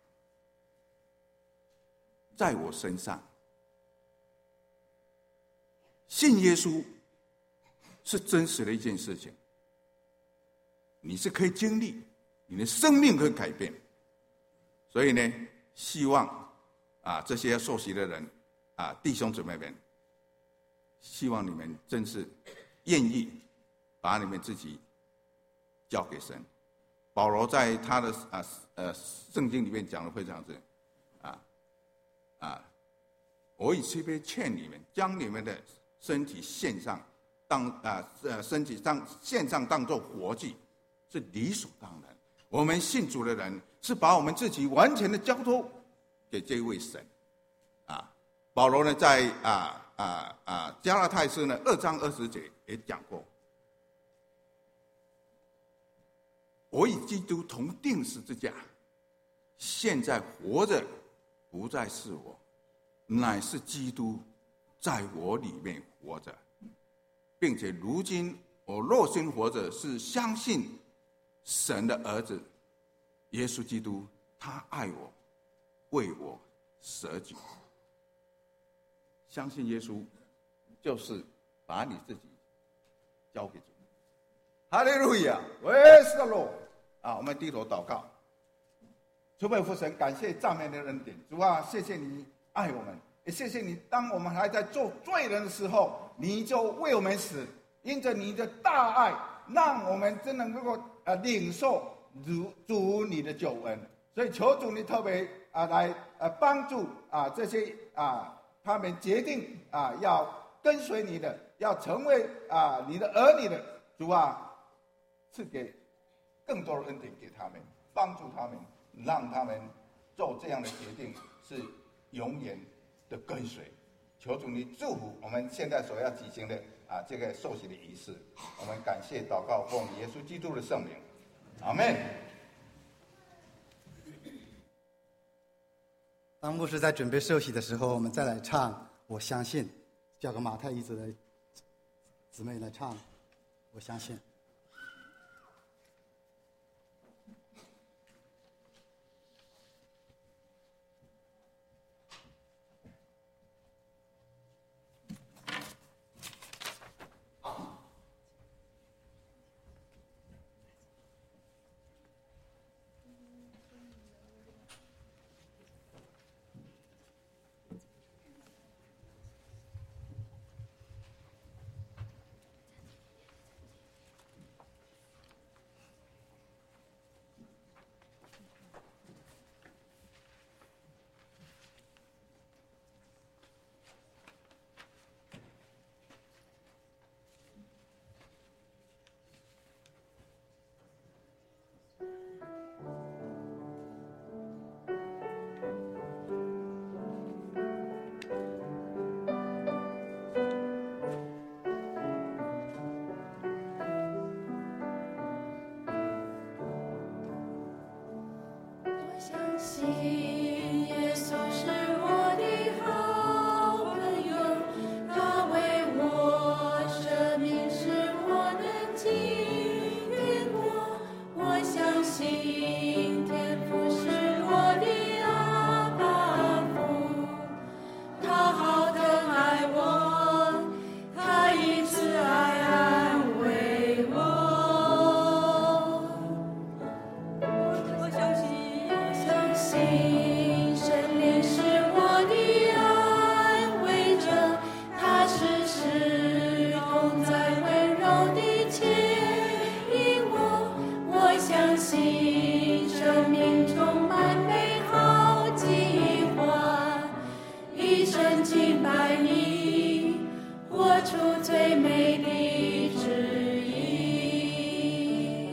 在我身上。信耶稣是真实的一件事情，你是可以经历，你的生命可以改变。所以呢，希望啊这些受洗的人啊弟兄姊妹们，希望你们真是愿意把你们自己交给神。保罗在他的啊呃圣经里面讲的非常之啊啊，我以这杯劝你们，将你们的身体献上，当啊呃身体当献上当作活祭，是理所当然。我们信主的人是把我们自己完全的交托给这位神啊。保罗呢在啊啊啊加拉太书呢二章二十节也讲过，我与基督同定十字架，现在活着不再是我，乃是基督在我里面活着，并且如今我肉身活着，是相信神的儿子耶稣基督，他爱我，为我舍己。相信耶稣就是把你自己交给主。哈利路亚 ，Praise the Lord！ 啊，我们低头祷告。主本父神，感谢赞美的恩典，主啊，谢谢你爱我们，也谢谢你，当我们还在做罪人的时候，你就为我们死，因着你的大爱，让我们真的能够呃领受主主你的救恩。所以求主你特别啊来呃帮助啊这些啊他们决定啊要跟随你的，要成为啊你的儿女的，主啊，赐给更多的恩典给他们，帮助他们，让他们做这样的决定是永远的跟随。求主你祝福我们现在所要举行的啊这个受洗的仪式。我们感谢祷告，奉耶稣基督的圣名，阿们。 当牧师在准备受洗的时候，我们再来唱《我相信》，叫个马太一族的姊妹来唱《我相信》。 一生敬拜你，活出最美的旨意。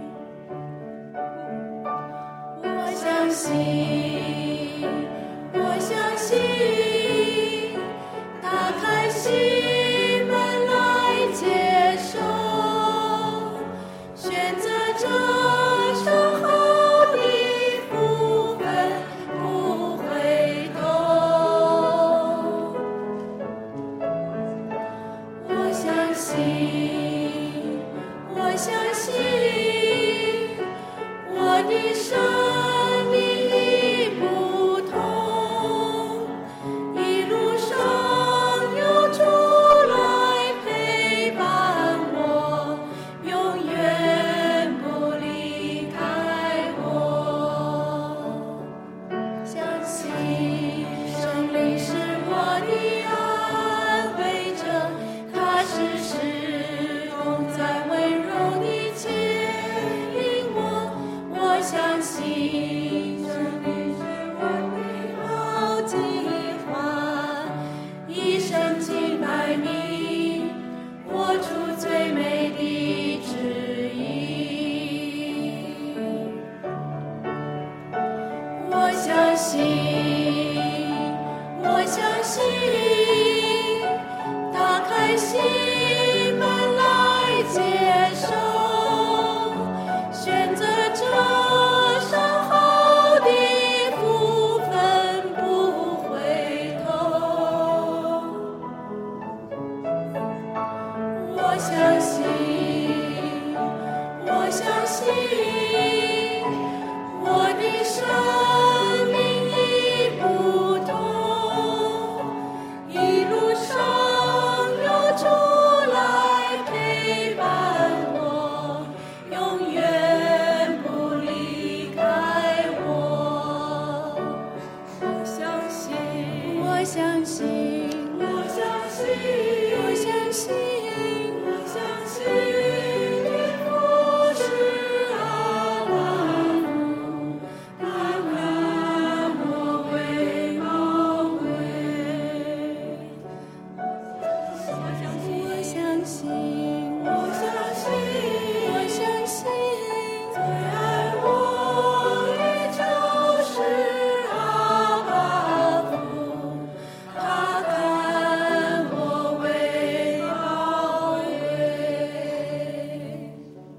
我相信，我相信，打开心门来接受，选择这上好的福分，不回头。我相信，我相信，我的生命已不同，一路上有主来陪伴我，永远不离开我。相信圣灵是我的安慰者，他时时同在，温柔地牵引我。我相信圣灵是我的好计划，一生敬拜你，活出最美的旨意。我相信，我相信，打开心门来接受，选择这上好的福分，不回头。我相信，我相信，我的生命已不同，一路上有主来陪伴我，永远不离开我。我相信，我相信，我相信，我相信，我相信，你不是阿爸父，他看我为宝贵。我相信，我相信，我相信，最爱我的就是阿爸父，他看我为宝贵。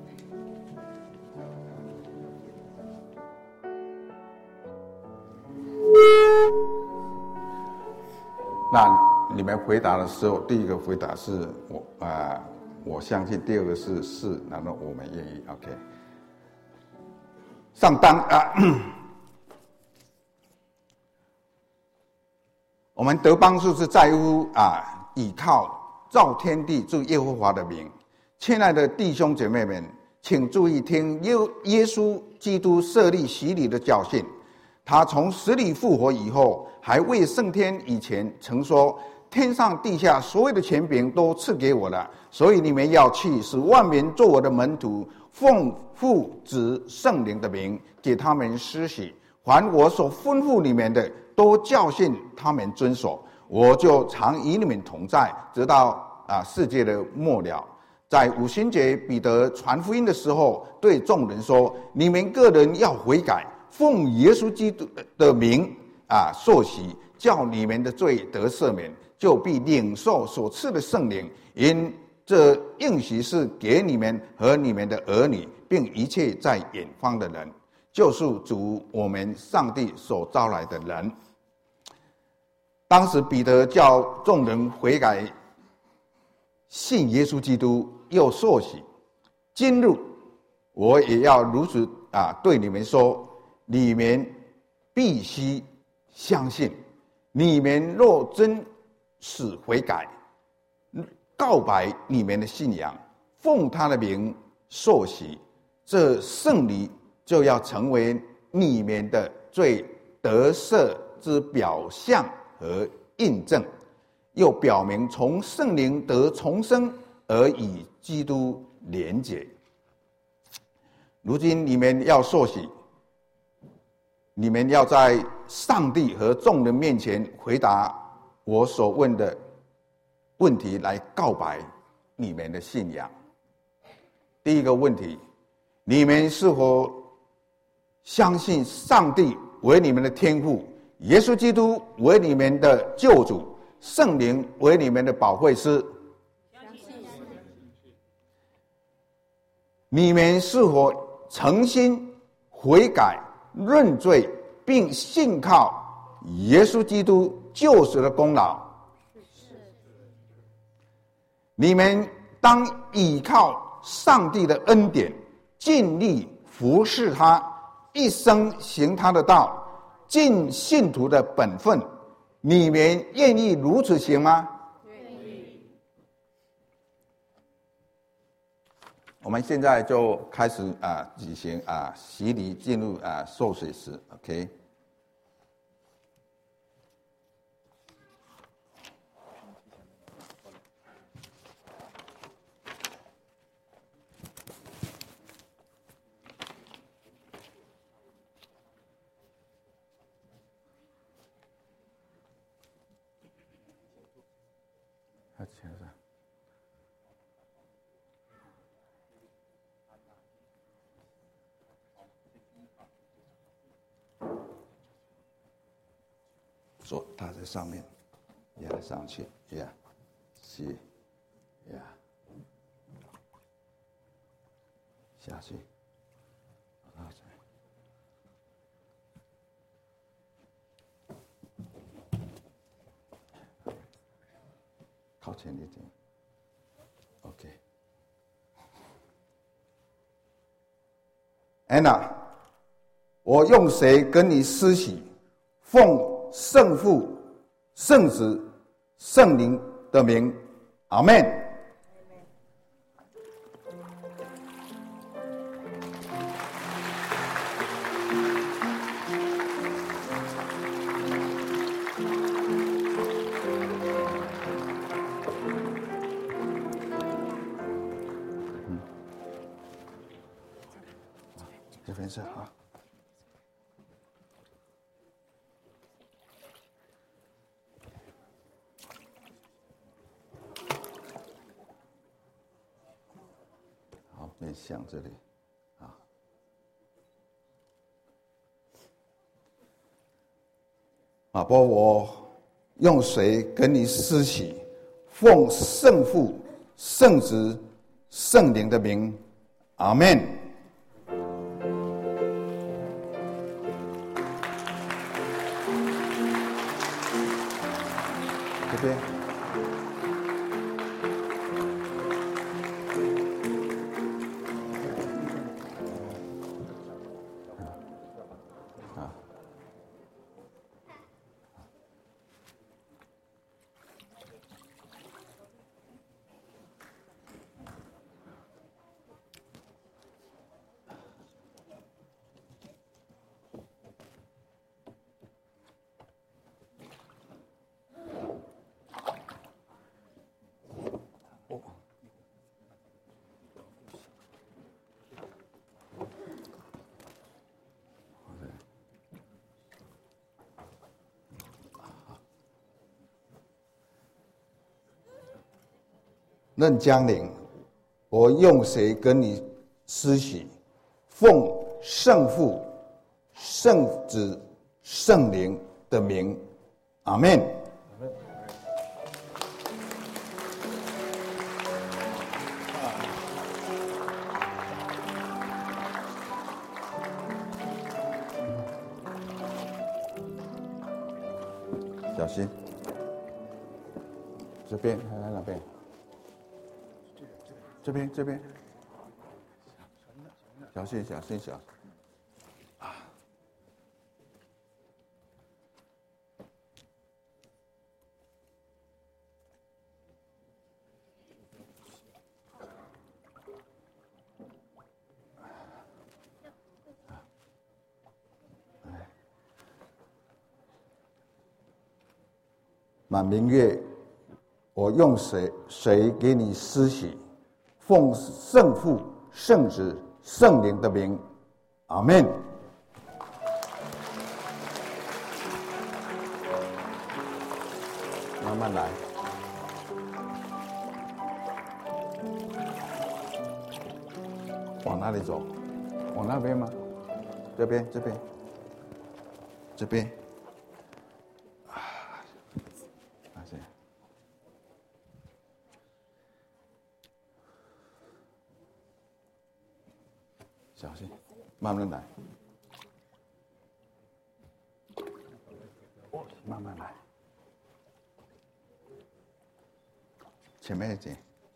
那你们回答的时候，第一个回答是我啊、呃，我相信；第二个是是，然后我们愿意。OK， 上当啊！我们得帮助是在乎啊，倚靠造天地主耶和华的名。亲爱的弟兄姐妹们，请注意听耶耶稣基督设立洗礼的教训。他从死里复活以后，还未升天以前曾说，天上地下所有的权柄都赐给我了，所以你们要去，使万民做我的门徒，奉父子圣灵的名给他们施洗，凡我所吩咐你们的，都教训他们遵守。我就常与你们同在，直到啊世界的末了。在五旬节，彼得传福音的时候，对众人说：你们个人要悔改，奉耶稣基督的名啊受洗，叫你们的罪得赦免，就必领受所赐的圣灵。因这应许是给你们和你们的儿女，并一切在远方的人，就是主我们上帝所招来的人。当时彼得叫众人悔改，信耶稣基督，又受洗。今日我也要如此啊对你们说，你们必须相信，你们若真是悔改，告白你们的信仰，奉他的名受洗，这圣礼就要成为你们的罪得赦之表象和印证，又表明从圣灵得重生而与基督连结。如今你们要受洗，你们要在上帝和众人面前回答我所问的问题来告白你们的信仰。第一个问题，你们是否相信上帝为你们的天父，耶稣基督为你们的救主，圣灵为你们的保惠师？你们是否诚心悔改认罪，并信靠耶稣基督救赎的功劳？你们当倚靠上帝的恩典，尽力服侍他，一生行他的道，尽信徒的本分。你们愿意如此行吗？愿意。我们现在就开始啊举行啊洗礼，进入啊受水时 ，OK。手搭在上面，压上去，压，吸，压，下去，拉起来，靠前一点 ，OK。安娜，我用谁跟你施洗？奉圣父、圣子、圣灵的名，阿们。嗯，这边是好。面向这里，啊，啊，不，我用谁跟你施洗？奉圣父、圣子、圣灵的名，阿们。这边。任江陵，我用谁跟你施洗？奉圣父、圣子、圣灵的名，阿们。小心，这边还在哪边？这边这边，小心小心小心啊！满明月，我用谁谁给你施洗？奉圣父、圣子、圣灵的名，阿们。 慢慢来。往哪里走？往那边吗？这边，这边，这边。啊，那这样。小心，慢慢来。慢慢来。前面一点。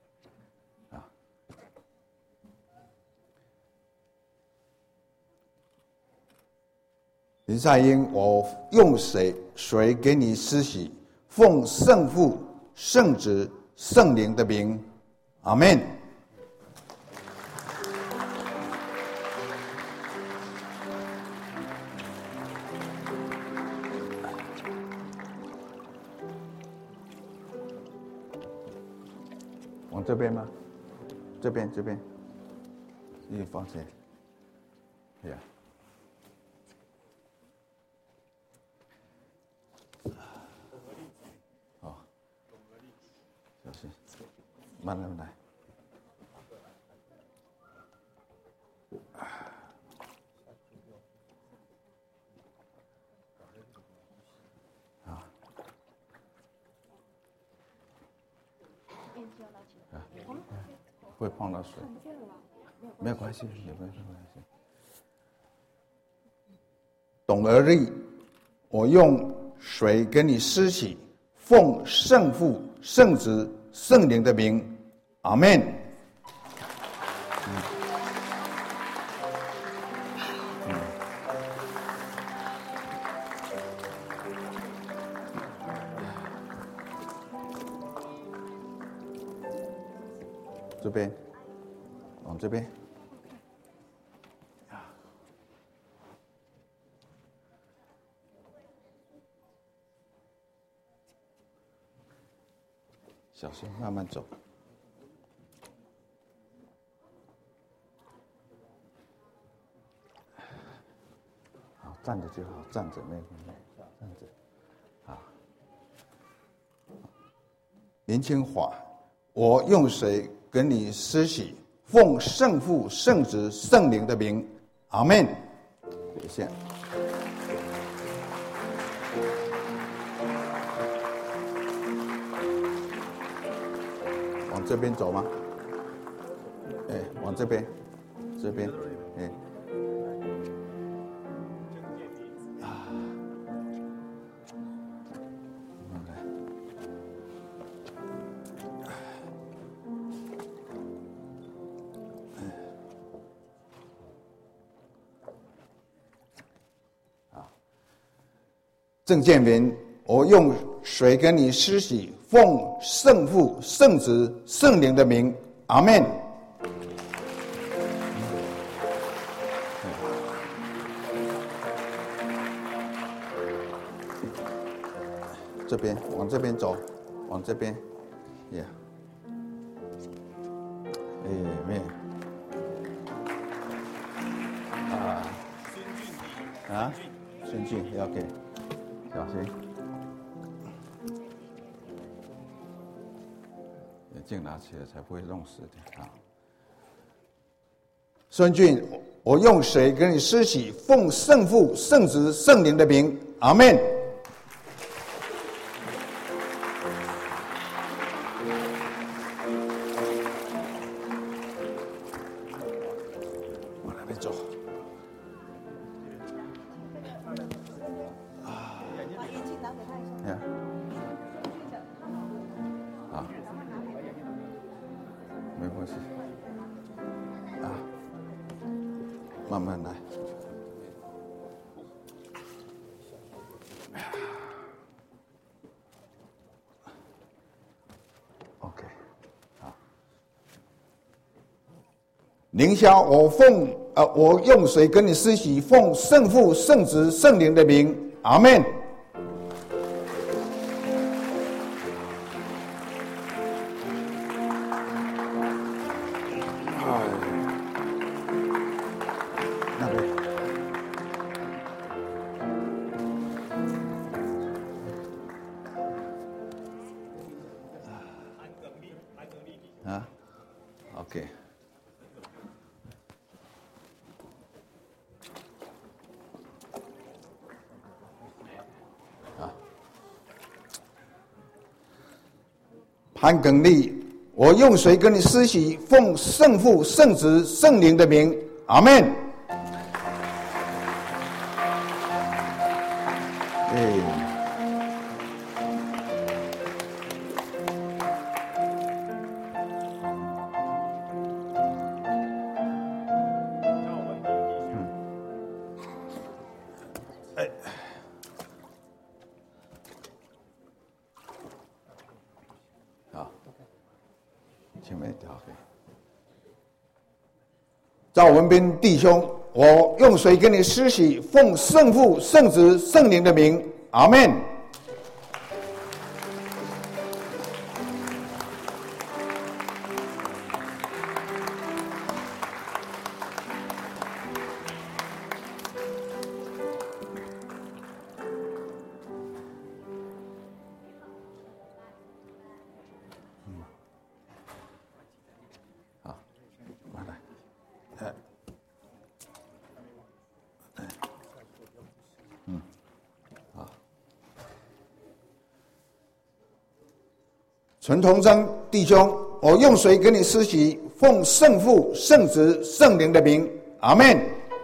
林赛英，我用水水给你施洗，奉圣父、圣子、圣灵的名，阿们。往这边吗？这边，这边，你放心，对呀。慢慢来。啊，会碰到水，没有关系，没关系，没关系。懂而立，我用水给你施洗，奉圣父、圣子、圣灵的名。阿们。这边，往这边。小心，慢慢走。站着就好，站着没有关系，站着。啊，林清华，我用水给你施洗，奉圣父、圣子、圣灵的名，阿们。谢谢。往这边走吗？哎，往这边，这边，哎。郑建民，我用水给你施洗，奉圣父、圣子、圣灵的名，阿们。这边，往这边走，往这边，呀、yeah. ，哎，没啊啊，孙俊要给。小心，眼镜拿起来才不会弄湿的啊！孙俊，我用水给你施洗，奉圣父、圣子、圣灵的名，阿们。往那边走。啊，没关系，啊，慢慢来。OK， 好。凌霄，我奉呃，我用水跟你施洗，奉圣父、圣子、圣灵的名，阿们。 啊 ，OK。啊，潘耿立，我用水跟你施洗，奉圣父、圣子、圣灵的名，阿们。哎。赵文斌弟兄，我用水给你施洗，奉圣父、圣子、圣灵的名，阿们。陈同生弟兄，我用水给你施洗，奉圣父、圣子、圣灵的名，阿们。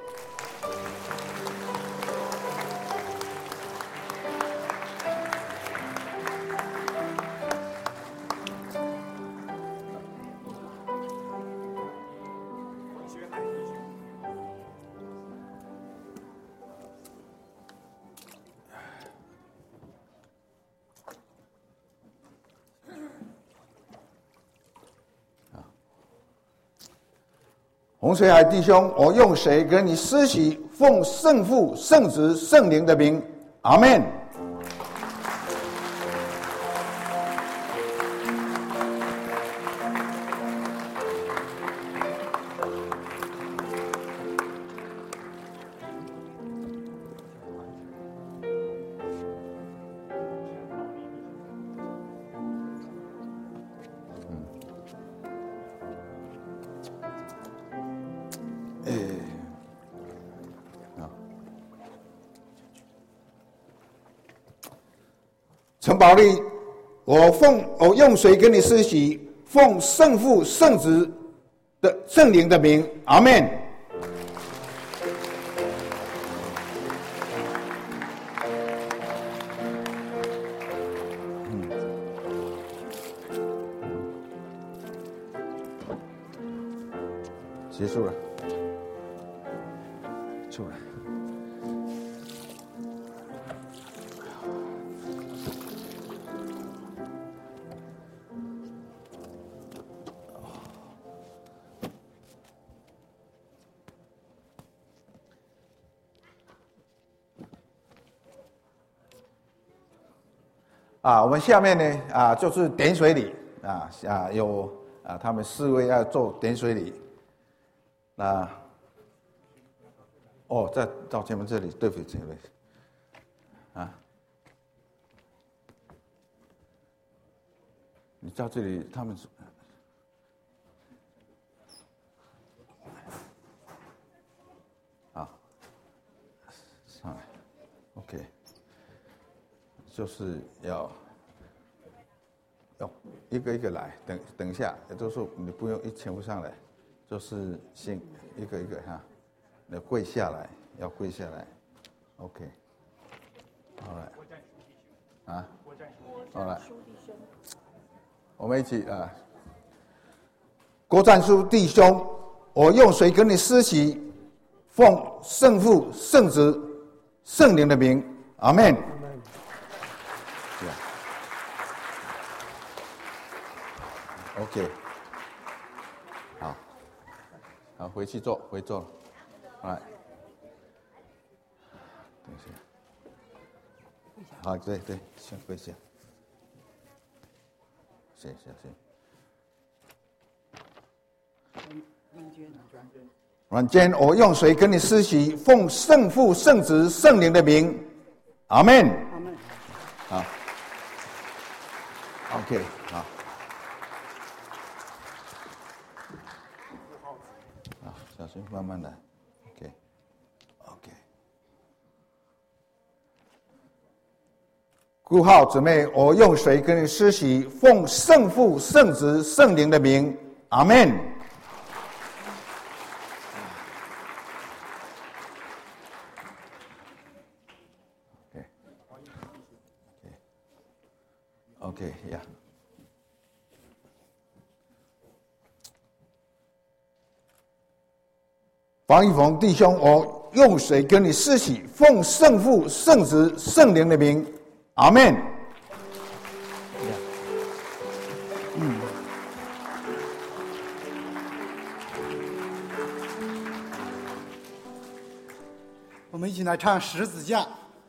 洪水海弟兄，我用水给你施洗，奉圣父、圣子、圣灵的名，阿们。陈宝利，我奉我用水给你施洗，奉圣父、圣子的圣灵的名，阿们。嗯，结束了，出来。啊，我们下面呢啊就是点水礼啊啊有啊他们四位要做点水礼，那哦在到前面这里，对不起前面啊，你到这里他们啊上来 ，OK。就是要要一个一个来，等等一下，也就是说你不用一全部上来，就是先一个一个哈，你跪下来，要跪下来 ，OK， 好来，啊，好来，我们一起啊，郭战书弟兄，我用水跟你施洗，奉圣父、圣子、圣灵的名，阿们。OK， 好，好，回去做，回去做，来，等一下，好，对对，先跪下，谢谢谢。软坚，我用水跟你施洗，奉圣父、圣子、圣灵的名，阿们。阿们。好 ，OK， 好。 声，慢慢来。OK，OK、okay. okay. 顾浩姊妹，我用水跟你施洗，奉圣父、圣子、圣灵的名，阿门。OK，OK，呀。黄一逢弟兄，我用水跟你施洗，奉圣父、圣子、圣灵的名，阿门。嗯， 我们一起来唱十字架。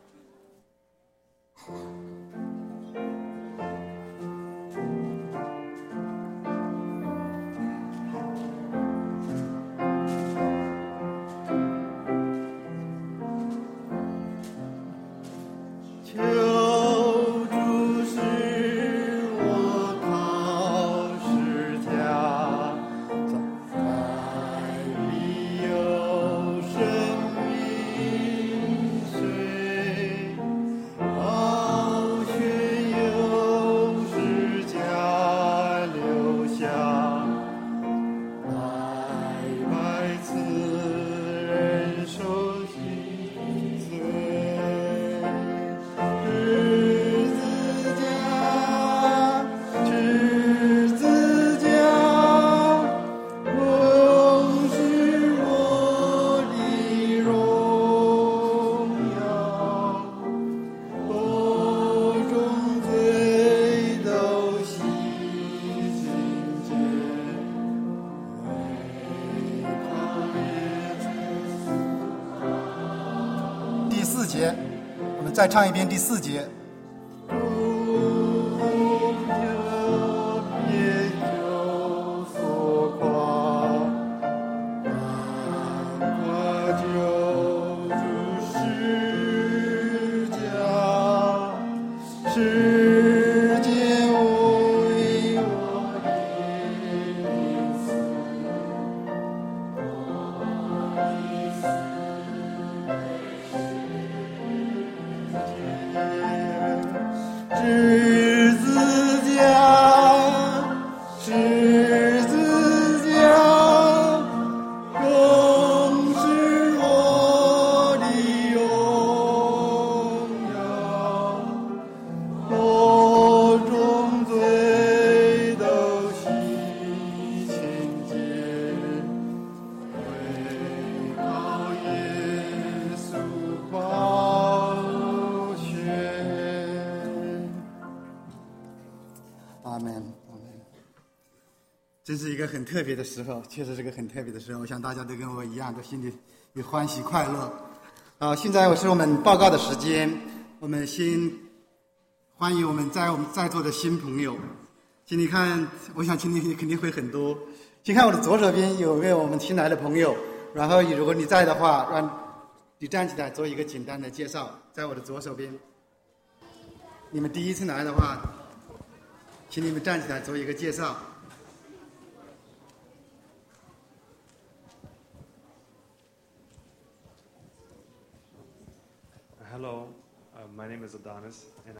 再唱一遍第四节。真是一个很特别的时候，确实是个很特别的时候。我想大家都跟我一样，都心里有欢喜快乐。啊，现在我是我们报告的时间，我们先欢迎我们在我们在座的新朋友。请你看，我想今天肯定会很多。请看我的左手边有位我们新来的朋友，然后如果你在的话，让你站起来做一个简单的介绍。在我的左手边，你们第一次来的话，请你们站起来做一个介绍。 Hello, uh, my name is Adonis, and